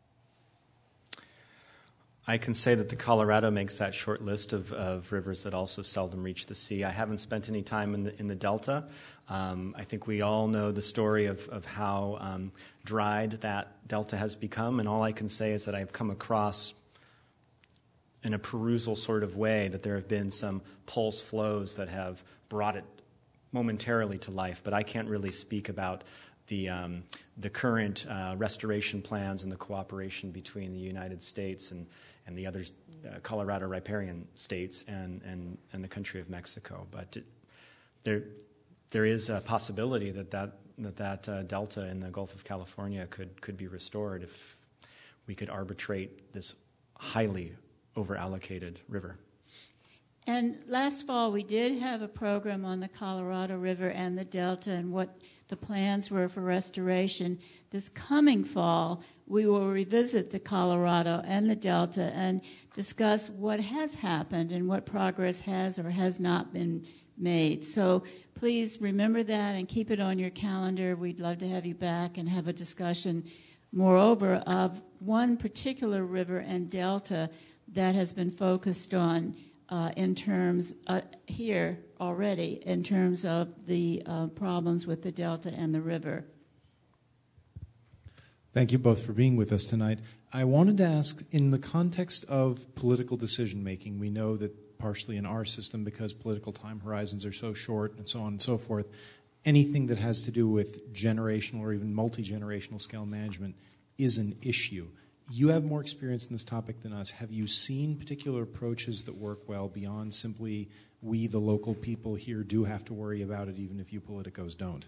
I can say that the Colorado makes that short list of, of rivers that also seldom reach the sea. I haven't spent any time in the in the Delta. Um, I think we all know the story of, of how um, dried that Delta has become, and all I can say is that I've come across in a perusal sort of way that there have been some pulse flows that have brought it momentarily to life, but I can't really speak about the um, the current uh, restoration plans and the cooperation between the United States and, and the other uh, Colorado riparian states and, and, and the country of Mexico. But it, there there is a possibility that that, that, that uh, delta in the Gulf of California could, could be restored if we could arbitrate this highly over-allocated river. And last fall, we did have a program on the Colorado River and the Delta and what the plans were for restoration. This coming fall, we will revisit the Colorado and the Delta and discuss what has happened and what progress has or has not been made. So please remember that and keep it on your calendar. We'd love to have you back and have a discussion, moreover, of one particular river and delta that has been focused on Uh, in terms uh, here already, in terms of the uh, problems with the delta and the river. Thank you both for being with us tonight. I wanted to ask, in the context of political decision making, we know that partially in our system, because political time horizons are so short and so on and so forth, anything that has to do with generational or even multi-generational scale management is an issue. You have more experience in this topic than us. Have you seen particular approaches that work well beyond simply we, the local people here, do have to worry about it even if you politicos don't?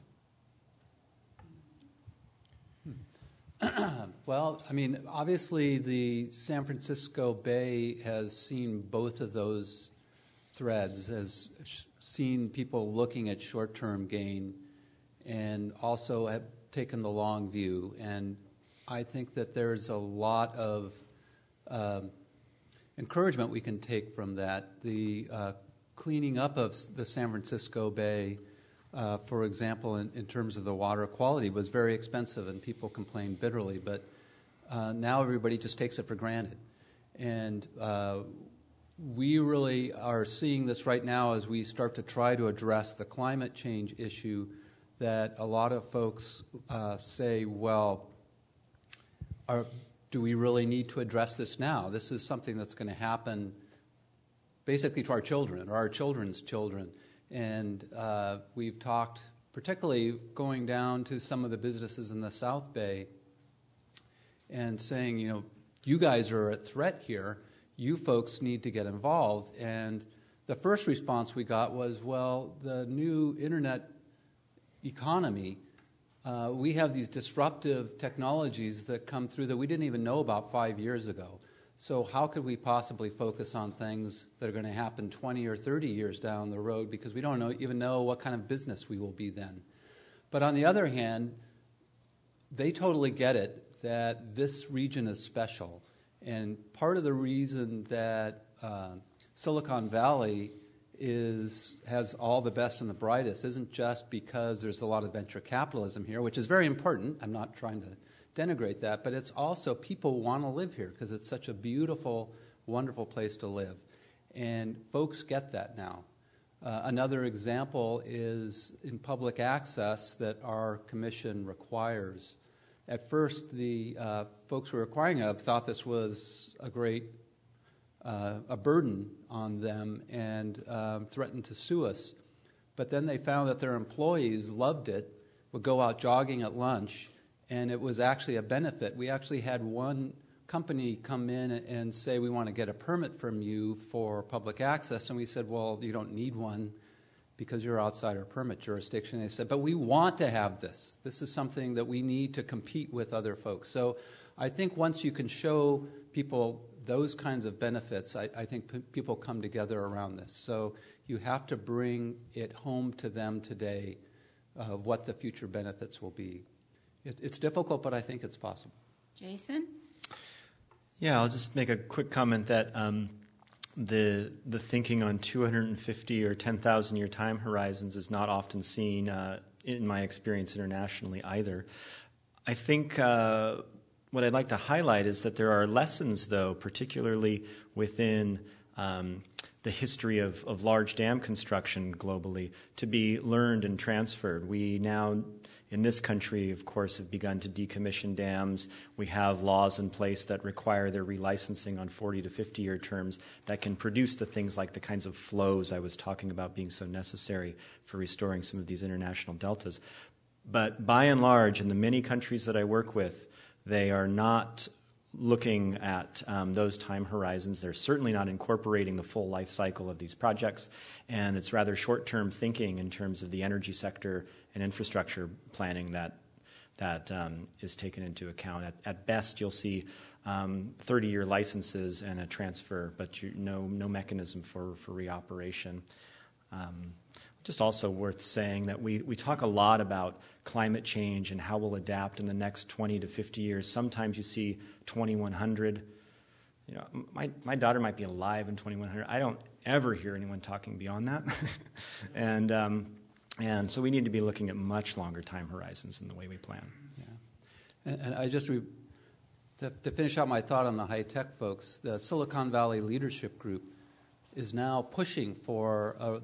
Well, I mean, obviously the San Francisco Bay has seen both of those threads, has seen people looking at short-term gain and also have taken the long view. And I think that there's a lot of um, encouragement we can take from that. The uh, cleaning up of the San Francisco Bay uh, for example, in, in terms of the water quality, was very expensive, and people complained bitterly. But uh, now everybody just takes it for granted. And uh, we really are seeing this right now as we start to try to address the climate change issue, that a lot of folks uh, say, well, are, do we really need to address this now? This is something that's going to happen basically to our children or our children's children. And uh, we've talked, particularly going down to some of the businesses in the South Bay and saying, you know, you guys are at threat here. You folks need to get involved. And the first response we got was, well, the new internet economy, uh, we have these disruptive technologies that come through that we didn't even know about five years ago. So how could we possibly focus on things that are going to happen twenty or thirty years down the road, because we don't know, even know what kind of business we will be then. But on the other hand, they totally get it that this region is special. And part of the reason that uh, Silicon Valley is has all the best and the brightest isn't just because there's a lot of venture capitalism here, which is very important. I'm not trying to denigrate that, but it's also people want to live here because it's such a beautiful, wonderful place to live. And folks get that now. Uh, another example is in public access that our commission requires. At first, the uh, folks we're requiring of thought this was a great uh, a burden on them and um, threatened to sue us. But then they found that their employees loved it, would go out jogging at lunch, and it was actually a benefit. We actually had one company come in and say, we want to get a permit from you for public access. And we said, well, you don't need one because you're outside our permit jurisdiction. They said, but we want to have this. This is something that we need to compete with other folks. So I think once you can show people those kinds of benefits, I, I think p- people come together around this. So you have to bring it home to them today of what the future benefits will be. It, it's difficult, but I think it's possible. Jason? Yeah, I'll just make a quick comment that um, the the thinking on two hundred fifty or ten thousand year time horizons is not often seen, uh, in my experience, internationally either. I think uh, what I'd like to highlight is that there are lessons, though, particularly within um, the history of, of large dam construction globally, to be learned and transferred. We now, in this country, of course, have begun to decommission dams. We have laws in place that require their relicensing on forty to fifty year terms that can produce the things like the kinds of flows I was talking about being so necessary for restoring some of these international deltas. But by and large, in the many countries that I work with, they are not looking at um, those time horizons. They're certainly not incorporating the full life cycle of these projects, and it's rather short-term thinking in terms of the energy sector and infrastructure planning that that um, is taken into account. At, at best, you'll see um, thirty year licenses and a transfer, but you, no no mechanism for, for reoperation. Um, Just also worth saying that we, we talk a lot about climate change and how we'll adapt in the next twenty to fifty years. Sometimes you see twenty-one hundred. You know, my, my daughter might be alive in twenty-one hundred. I don't ever hear anyone talking beyond that. and um, and so we need to be looking at much longer time horizons in the way we plan. Yeah. And, and I just, re- to, to finish out my thought on the high-tech folks, the Silicon Valley Leadership Group is now pushing for a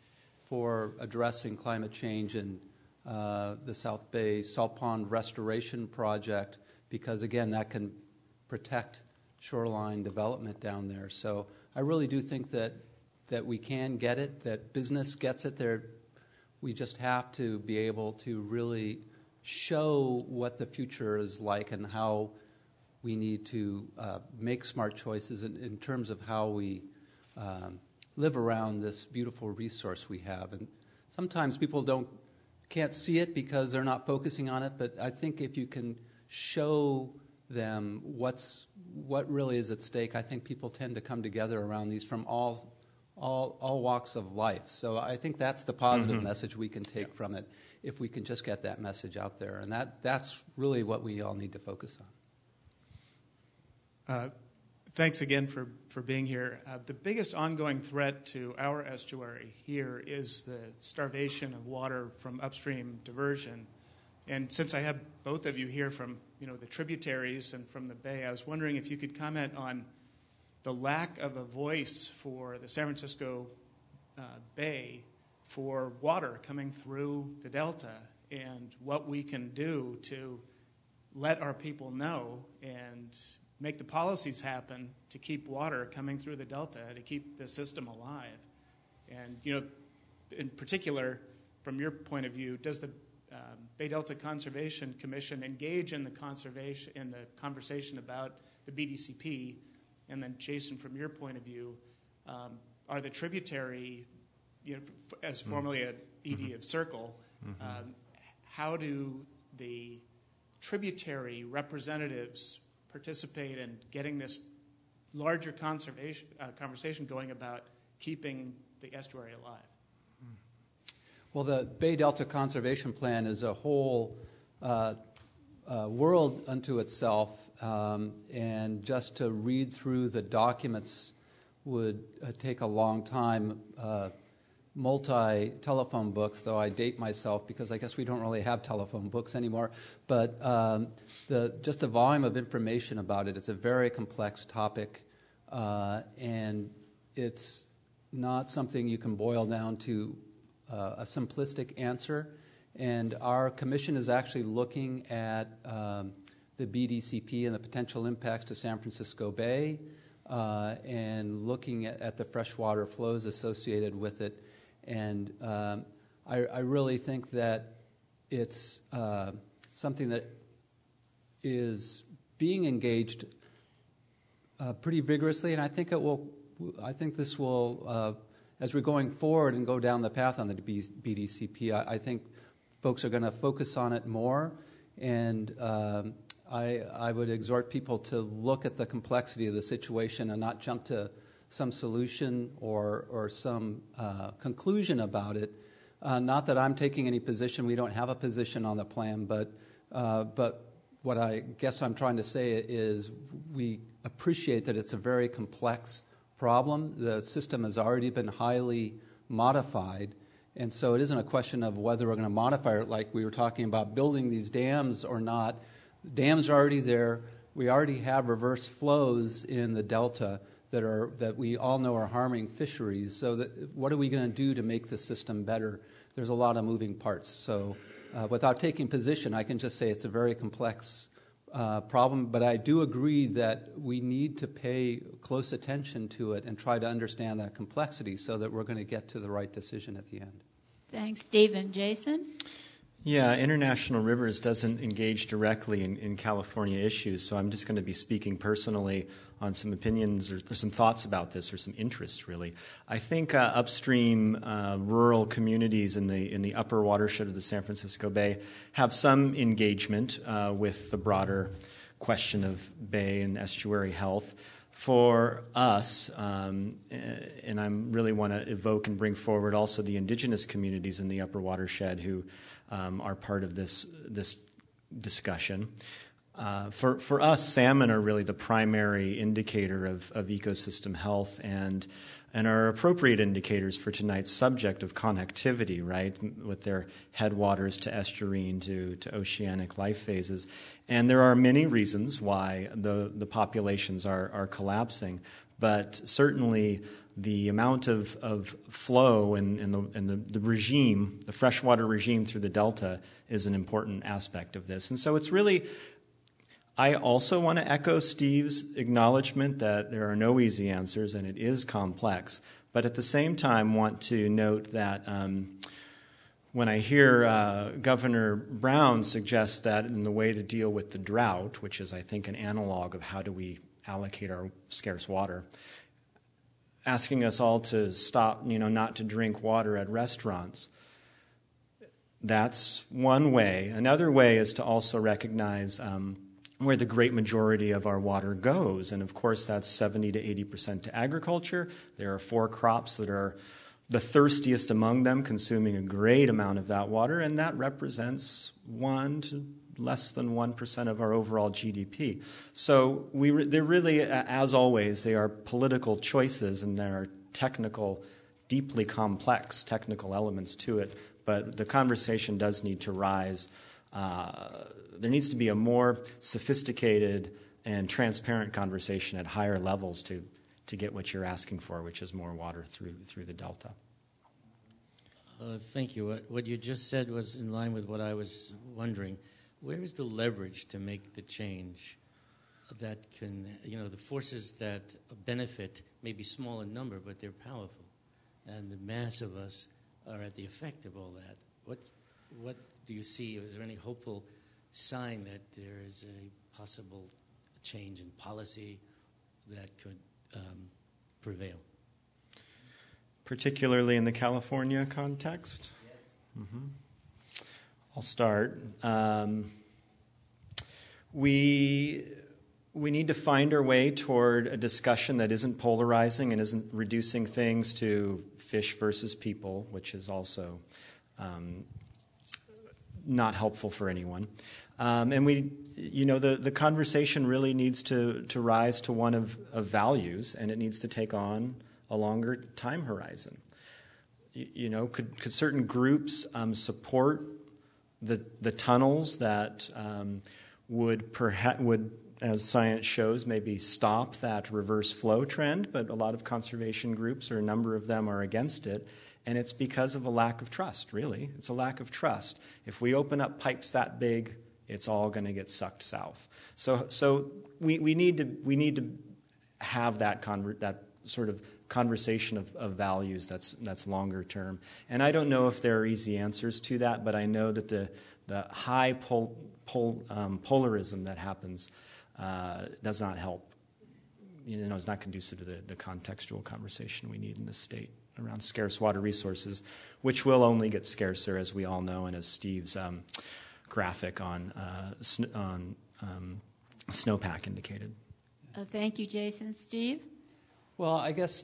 for addressing climate change in uh, the South Bay Salt Pond Restoration Project, because, again, that can protect shoreline development down there. So I really do think that that we can get it, that business gets it there. We just have to be able to really show what the future is like and how we need to uh, make smart choices in, in terms of how we um, live around this beautiful resource we have. And sometimes people don't can't see it because they're not focusing on it, but I think if you can show them what's what really is at stake, I think people tend to come together around these from all all all walks of life. So I think that's the positive mm-hmm. message we can take yeah. from it, if we can just get that message out there. And that that's really what we all need to focus on. Uh, thanks again for, for being here. Uh, the biggest ongoing threat to our estuary here is the starvation of water from upstream diversion. And since I have both of you here from you know the tributaries and from the bay, I was wondering if you could comment on the lack of a voice for the San Francisco uh, Bay for water coming through the Delta and what we can do to let our people know and make the policies happen to keep water coming through the Delta, to keep the system alive. And, you know, in particular, from your point of view, does the um, Bay Delta Conservation Commission engage in the conservation in the conversation about the B D C P? And then, Jason, from your point of view, um, are the tributary, you know, f- as formerly an E D of Circle, mm-hmm. um, how do the tributary representatives participate in getting this larger conservation uh, conversation going about keeping the estuary alive? Well, the Bay Delta Conservation Plan is a whole uh, uh, world unto itself, um, and just to read through the documents would uh, take a long time. Uh, multi-telephone books, though I date myself because I guess we don't really have telephone books anymore. But um, the just the volume of information about it is a very complex topic, uh, and it's not something you can boil down to uh, a simplistic answer. And our commission is actually looking at um, the B D C P and the potential impacts to San Francisco Bay, uh, and looking at, at the freshwater flows associated with it. And um, I, I really think that it's uh, something that is being engaged uh, pretty vigorously, and I think it will. I think this will, uh, as we're going forward and go down the path on the B D C P, I, I think folks are going to focus on it more, and um, I, I would exhort people to look at the complexity of the situation and not jump to some solution or or some uh, conclusion about it. Uh, not that I'm taking any position. We don't have a position on the plan, but uh, but what I guess I'm trying to say is we appreciate that it's a very complex problem. The system has already been highly modified, and so it isn't a question of whether we're going to modify it like we were talking about building these dams or not. Dams are already there. We already have reverse flows in the Delta that are that we all know are harming fisheries. So that, what are we going to do to make the system better? There's a lot of moving parts. So uh, without taking position, I can just say it's a very complex uh, problem. But I do agree that we need to pay close attention to it and try to understand that complexity so that we're going to get to the right decision at the end. Thanks, Stephen. Jason? Yeah, International Rivers doesn't engage directly in, in California issues, so I'm just going to be speaking personally on some opinions or, or some thoughts about this, or some interests, really. I think uh, upstream uh, rural communities in the in the upper watershed of the San Francisco Bay have some engagement uh, with the broader question of bay and estuary health. For us, um, and I really want to evoke and bring forward also the indigenous communities in the upper watershed who um, are part of this this discussion. Uh, for for us, salmon are really the primary indicator of, of ecosystem health and and are appropriate indicators for tonight's subject of connectivity, right, with their headwaters to estuarine to, to oceanic life phases. And there are many reasons why the, the populations are, are collapsing, but certainly the amount of, of flow and, and, the, and the, the regime, the freshwater regime through the Delta is an important aspect of this. And so it's really... I also want to echo Steve's acknowledgement that there are no easy answers and it is complex, but at the same time want to note that um, when I hear uh, Governor Brown suggest that in the way to deal with the drought, which is, I think, an analog of how do we allocate our scarce water, asking us all to stop, you know, not to drink water at restaurants, that's one way. Another way is to also recognize um, where the great majority of our water goes. And of course, that's seventy to eighty percent to agriculture. There are four crops that are the thirstiest among them, consuming a great amount of that water, and that represents one to less than one percent of our overall G D P. So we re- they're really, as always, they are political choices, and there are technical, deeply complex technical elements to it. But the conversation does need to rise. Uh, there needs to be a more sophisticated and transparent conversation at higher levels to, to get what you're asking for, which is more water through through the Delta. Uh, thank you. What, what you just said was in line with what I was wondering. Where is the leverage to make the change that can, you know, the forces that benefit may be small in number, but they're powerful, and the mass of us are at the effect of all that. What, what do you see? Is there any hopeful sign that there is a possible change in policy that could um, prevail? Particularly in the California context? Yes. Mm-hmm. I'll start. Um, we, we need to find our way toward a discussion that isn't polarizing and isn't reducing things to fish versus people, which is also um, not helpful for anyone. Um, and we, you know, the, the conversation really needs to, to rise to one of, of values, and it needs to take on a longer time horizon. You, you know, could could certain groups um, support the the tunnels that um, would perhaps would, as science shows, maybe stop that reverse flow trend? But a lot of conservation groups, or a number of them, are against it, and it's because of a lack of trust. Really, it's a lack of trust. If we open up pipes that big, it's all going to get sucked south. So so we, we need to we need to have that conver- that sort of conversation of, of values that's that's longer term. And I don't know if there are easy answers to that, but I know that the the high pol, pol, um, polarism that happens uh, does not help. You know, it's not conducive to the, the contextual conversation we need in this state around scarce water resources, which will only get scarcer, as we all know, and as Steve's um, graphic on uh, sn- on um, snowpack indicated. Uh, thank you, Jason. Steve? Well, I guess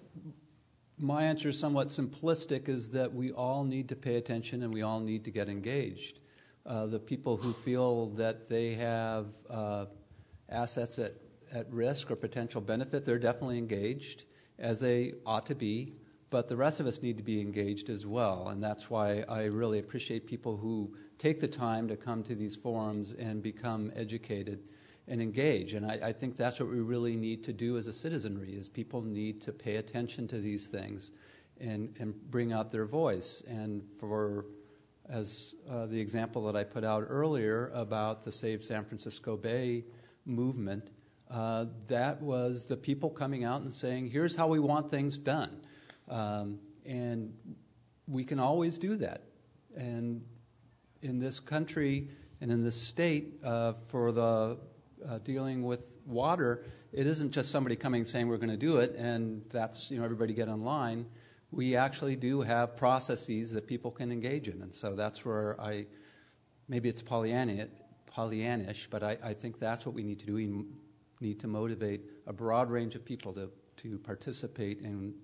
my answer is somewhat simplistic, is that we all need to pay attention and we all need to get engaged. Uh, the people who feel that they have uh, assets at, at risk or potential benefit, they're definitely engaged, as they ought to be, but the rest of us need to be engaged as well, and that's why I really appreciate people who take the time to come to these forums and become educated and engage. And I, I think that's what we really need to do as a citizenry, is people need to pay attention to these things and, and bring out their voice. And for, as uh, the example that I put out earlier about the Save San Francisco Bay movement, uh, that was the people coming out and saying, here's how we want things done. Um, and we can always do that. And in this country and in this state, uh, for the Uh, dealing with water, it isn't just somebody coming saying we're going to do it and that's, you know, everybody get in line. We actually do have processes that people can engage in, and so that's where I, maybe it's Pollyanna, Pollyannish, but I, I think that's what we need to do. We need to motivate a broad range of people to, to participate and,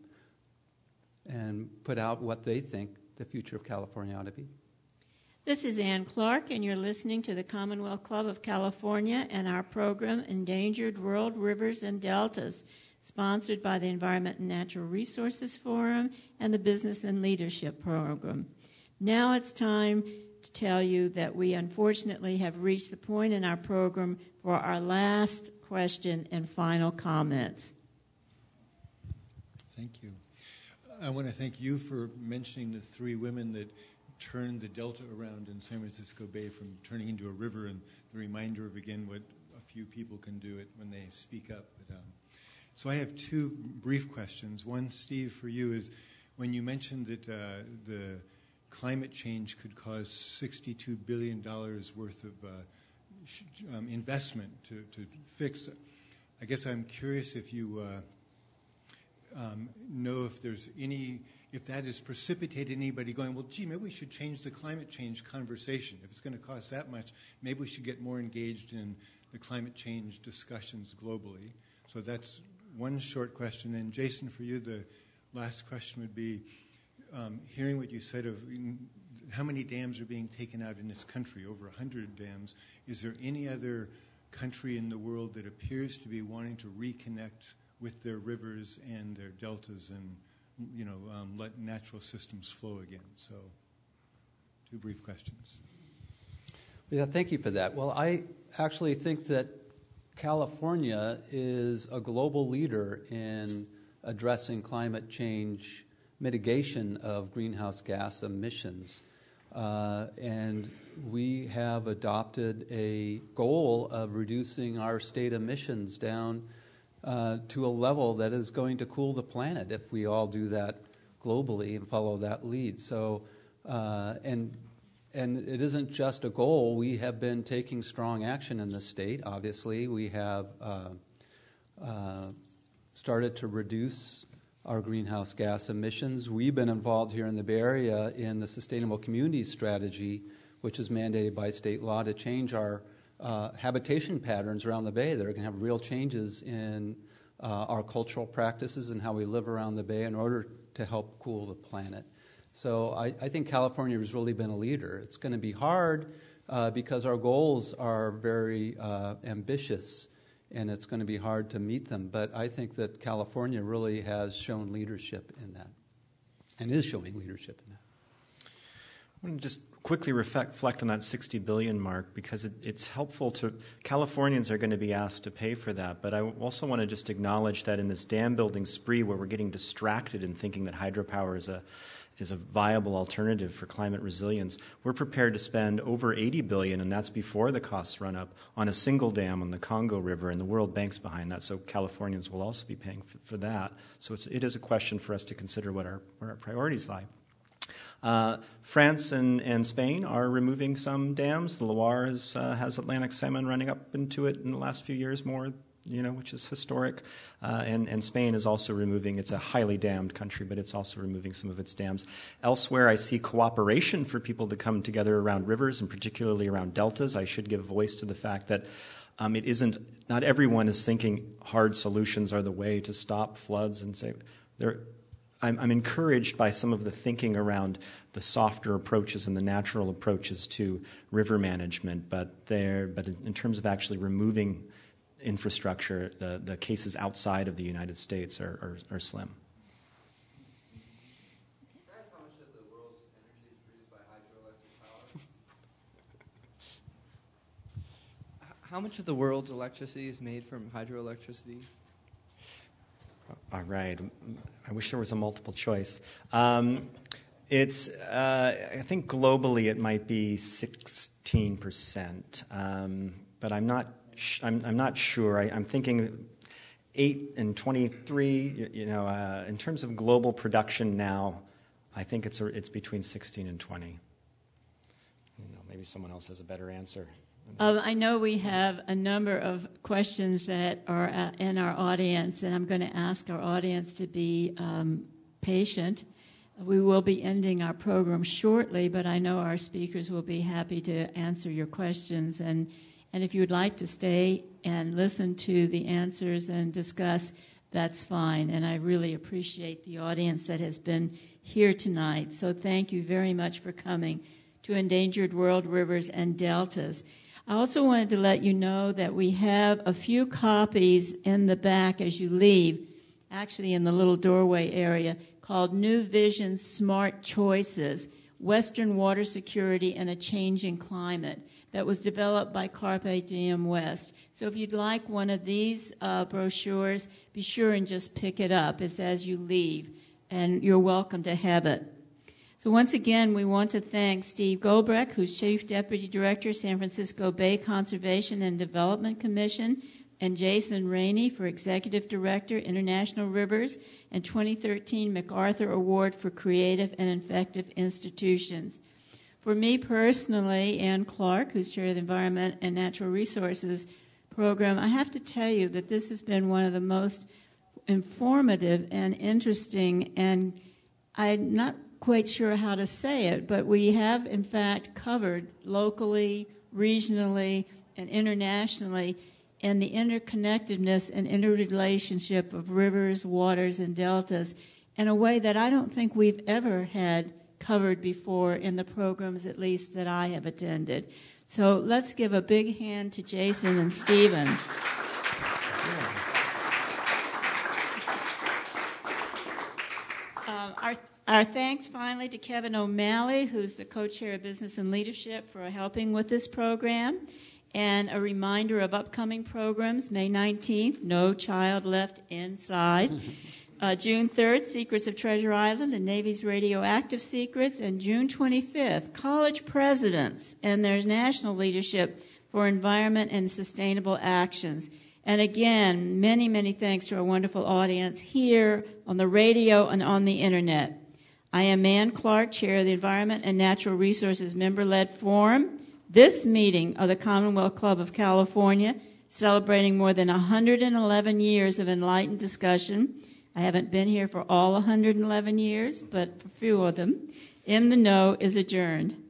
and put out what they think the future of California ought to be. This is Ann Clark, and you're listening to the Commonwealth Club of California and our program, Endangered World Rivers and Deltas, sponsored by the Environment and Natural Resources Forum and the Business and Leadership Program. Now it's time to tell you that we unfortunately have reached the point in our program for our last question and final comments. Thank you. I want to thank you for mentioning the three women that turned the delta around in San Francisco Bay from turning into a river, and the reminder of, again, what a few people can do it when they speak up. But, um, so I have two brief questions. One, Steve, for you is, when you mentioned that uh, the climate change could cause sixty-two billion dollars worth of uh, sh- um, investment to, to fix it, I guess I'm curious if you uh, um, know if there's any... if that has precipitated anybody going, well, gee, maybe we should change the climate change conversation. If it's going to cost that much, maybe we should get more engaged in the climate change discussions globally. So that's one short question. And Jason, for you, the last question would be, um, hearing what you said of how many dams are being taken out in this country? Over one hundred dams. Is there any other country in the world that appears to be wanting to reconnect with their rivers and their deltas and, you know, um, let natural systems flow again? So, two brief questions. Yeah, thank you for that. Well, I actually think that California is a global leader in addressing climate change mitigation of greenhouse gas emissions. Uh, and we have adopted a goal of reducing our state emissions down uh, to a level that is going to cool the planet if we all do that globally and follow that lead. So, uh, and and it isn't just a goal. We have been taking strong action in the state. Obviously, we have uh, uh, started to reduce our greenhouse gas emissions. We've been involved here in the Bay Area in the Sustainable Communities Strategy, which is mandated by state law to change our uh, habitation patterns around the Bay. They're going to have real changes in uh, our cultural practices and how we live around the Bay in order to help cool the planet. So I, I think California has really been a leader. It's going to be hard uh, because our goals are very uh, ambitious, and it's going to be hard to meet them. But I think that California really has shown leadership in that and is showing leadership in that. I want to just quickly reflect, reflect on that sixty billion dollars mark, because it, it's helpful to – Californians are going to be asked to pay for that. But I also want to just acknowledge that in this dam building spree where we're getting distracted and thinking that hydropower is a – is a viable alternative for climate resilience, we're prepared to spend over eighty billion dollars, and that's before the costs run up, on a single dam on the Congo River, and the World Bank's behind that, so Californians will also be paying for, for that. So it's, it is a question for us to consider what our, where our priorities lie. Uh, France and, and Spain are removing some dams. The Loire is, uh, has Atlantic salmon running up into it in the last few years more, you know, which is historic. Uh, and, and Spain is also removing, it's a highly dammed country, but it's also removing some of its dams. Elsewhere, I see cooperation for people to come together around rivers, and particularly around deltas. I should give voice to the fact that um, it isn't, not everyone is thinking hard solutions are the way to stop floods and say, there. I'm, I'm encouraged by some of the thinking around the softer approaches and the natural approaches to river management, but there, but in, in terms of actually removing infrastructure, the, the cases outside of the United States are, are, are slim. How much of the world's energy is produced by hydroelectric power? How much of the world's electricity is made from hydroelectricity? All right. I wish there was a multiple choice. Um, it's, uh, I think globally it might be sixteen percent, um, but I'm not I'm, I'm not sure. I, I'm thinking eight and twenty-three. You, you know, uh, in terms of global production now, I think it's a, it's between sixteen and twenty. You know, maybe someone else has a better answer. Uh, I know we have a number of questions that are uh, in our audience, and I'm going to ask our audience to be um, patient. We will be ending our program shortly, but I know our speakers will be happy to answer your questions. And And if you would like to stay and listen to the answers and discuss, that's fine. And I really appreciate the audience that has been here tonight. So thank you very much for coming to Endangered World Rivers and Deltas. I also wanted to let you know that we have a few copies in the back as you leave, actually in the little doorway area, called New Vision Smart Choices, Western Water Security in a Changing Climate, that was developed by Carpe Diem West. So if you'd like one of these uh, brochures, be sure and just pick it up. It's as you leave, and you're welcome to have it. So once again, we want to thank Steve Goldbrecht, who's Chief Deputy Director, San Francisco Bay Conservation and Development Commission, and Jason Rainey for Executive Director, International Rivers, and twenty thirteen MacArthur Award for Creative and Effective Institutions. For me personally, Ann Clark, who's chair of the Environment and Natural Resources Program, I have to tell you that this has been one of the most informative and interesting, and I'm not quite sure how to say it, but we have, in fact, covered locally, regionally, and internationally in the interconnectedness and interrelationship of rivers, waters, and deltas in a way that I don't think we've ever had covered before in the programs, at least that I have attended. So let's give a big hand to Jason and Stephen. Uh, our, our thanks finally to Kevin O'Malley, who's the co-chair of Business and Leadership, for helping with this program. And a reminder of upcoming programs: May nineteenth, No Child Left Inside. Uh, June third, Secrets of Treasure Island, the Navy's radioactive secrets. And June twenty-fifth, College Presidents and their National Leadership for Environment and Sustainable Actions. And again, many, many thanks to our wonderful audience here on the radio and on the internet. I am Ann Clark, Chair of the Environment and Natural Resources Member-Led Forum. This meeting of the Commonwealth Club of California, celebrating more than one hundred eleven years of enlightened discussion. I haven't been here for all one hundred eleven years, but for a few of them. In the Know is adjourned.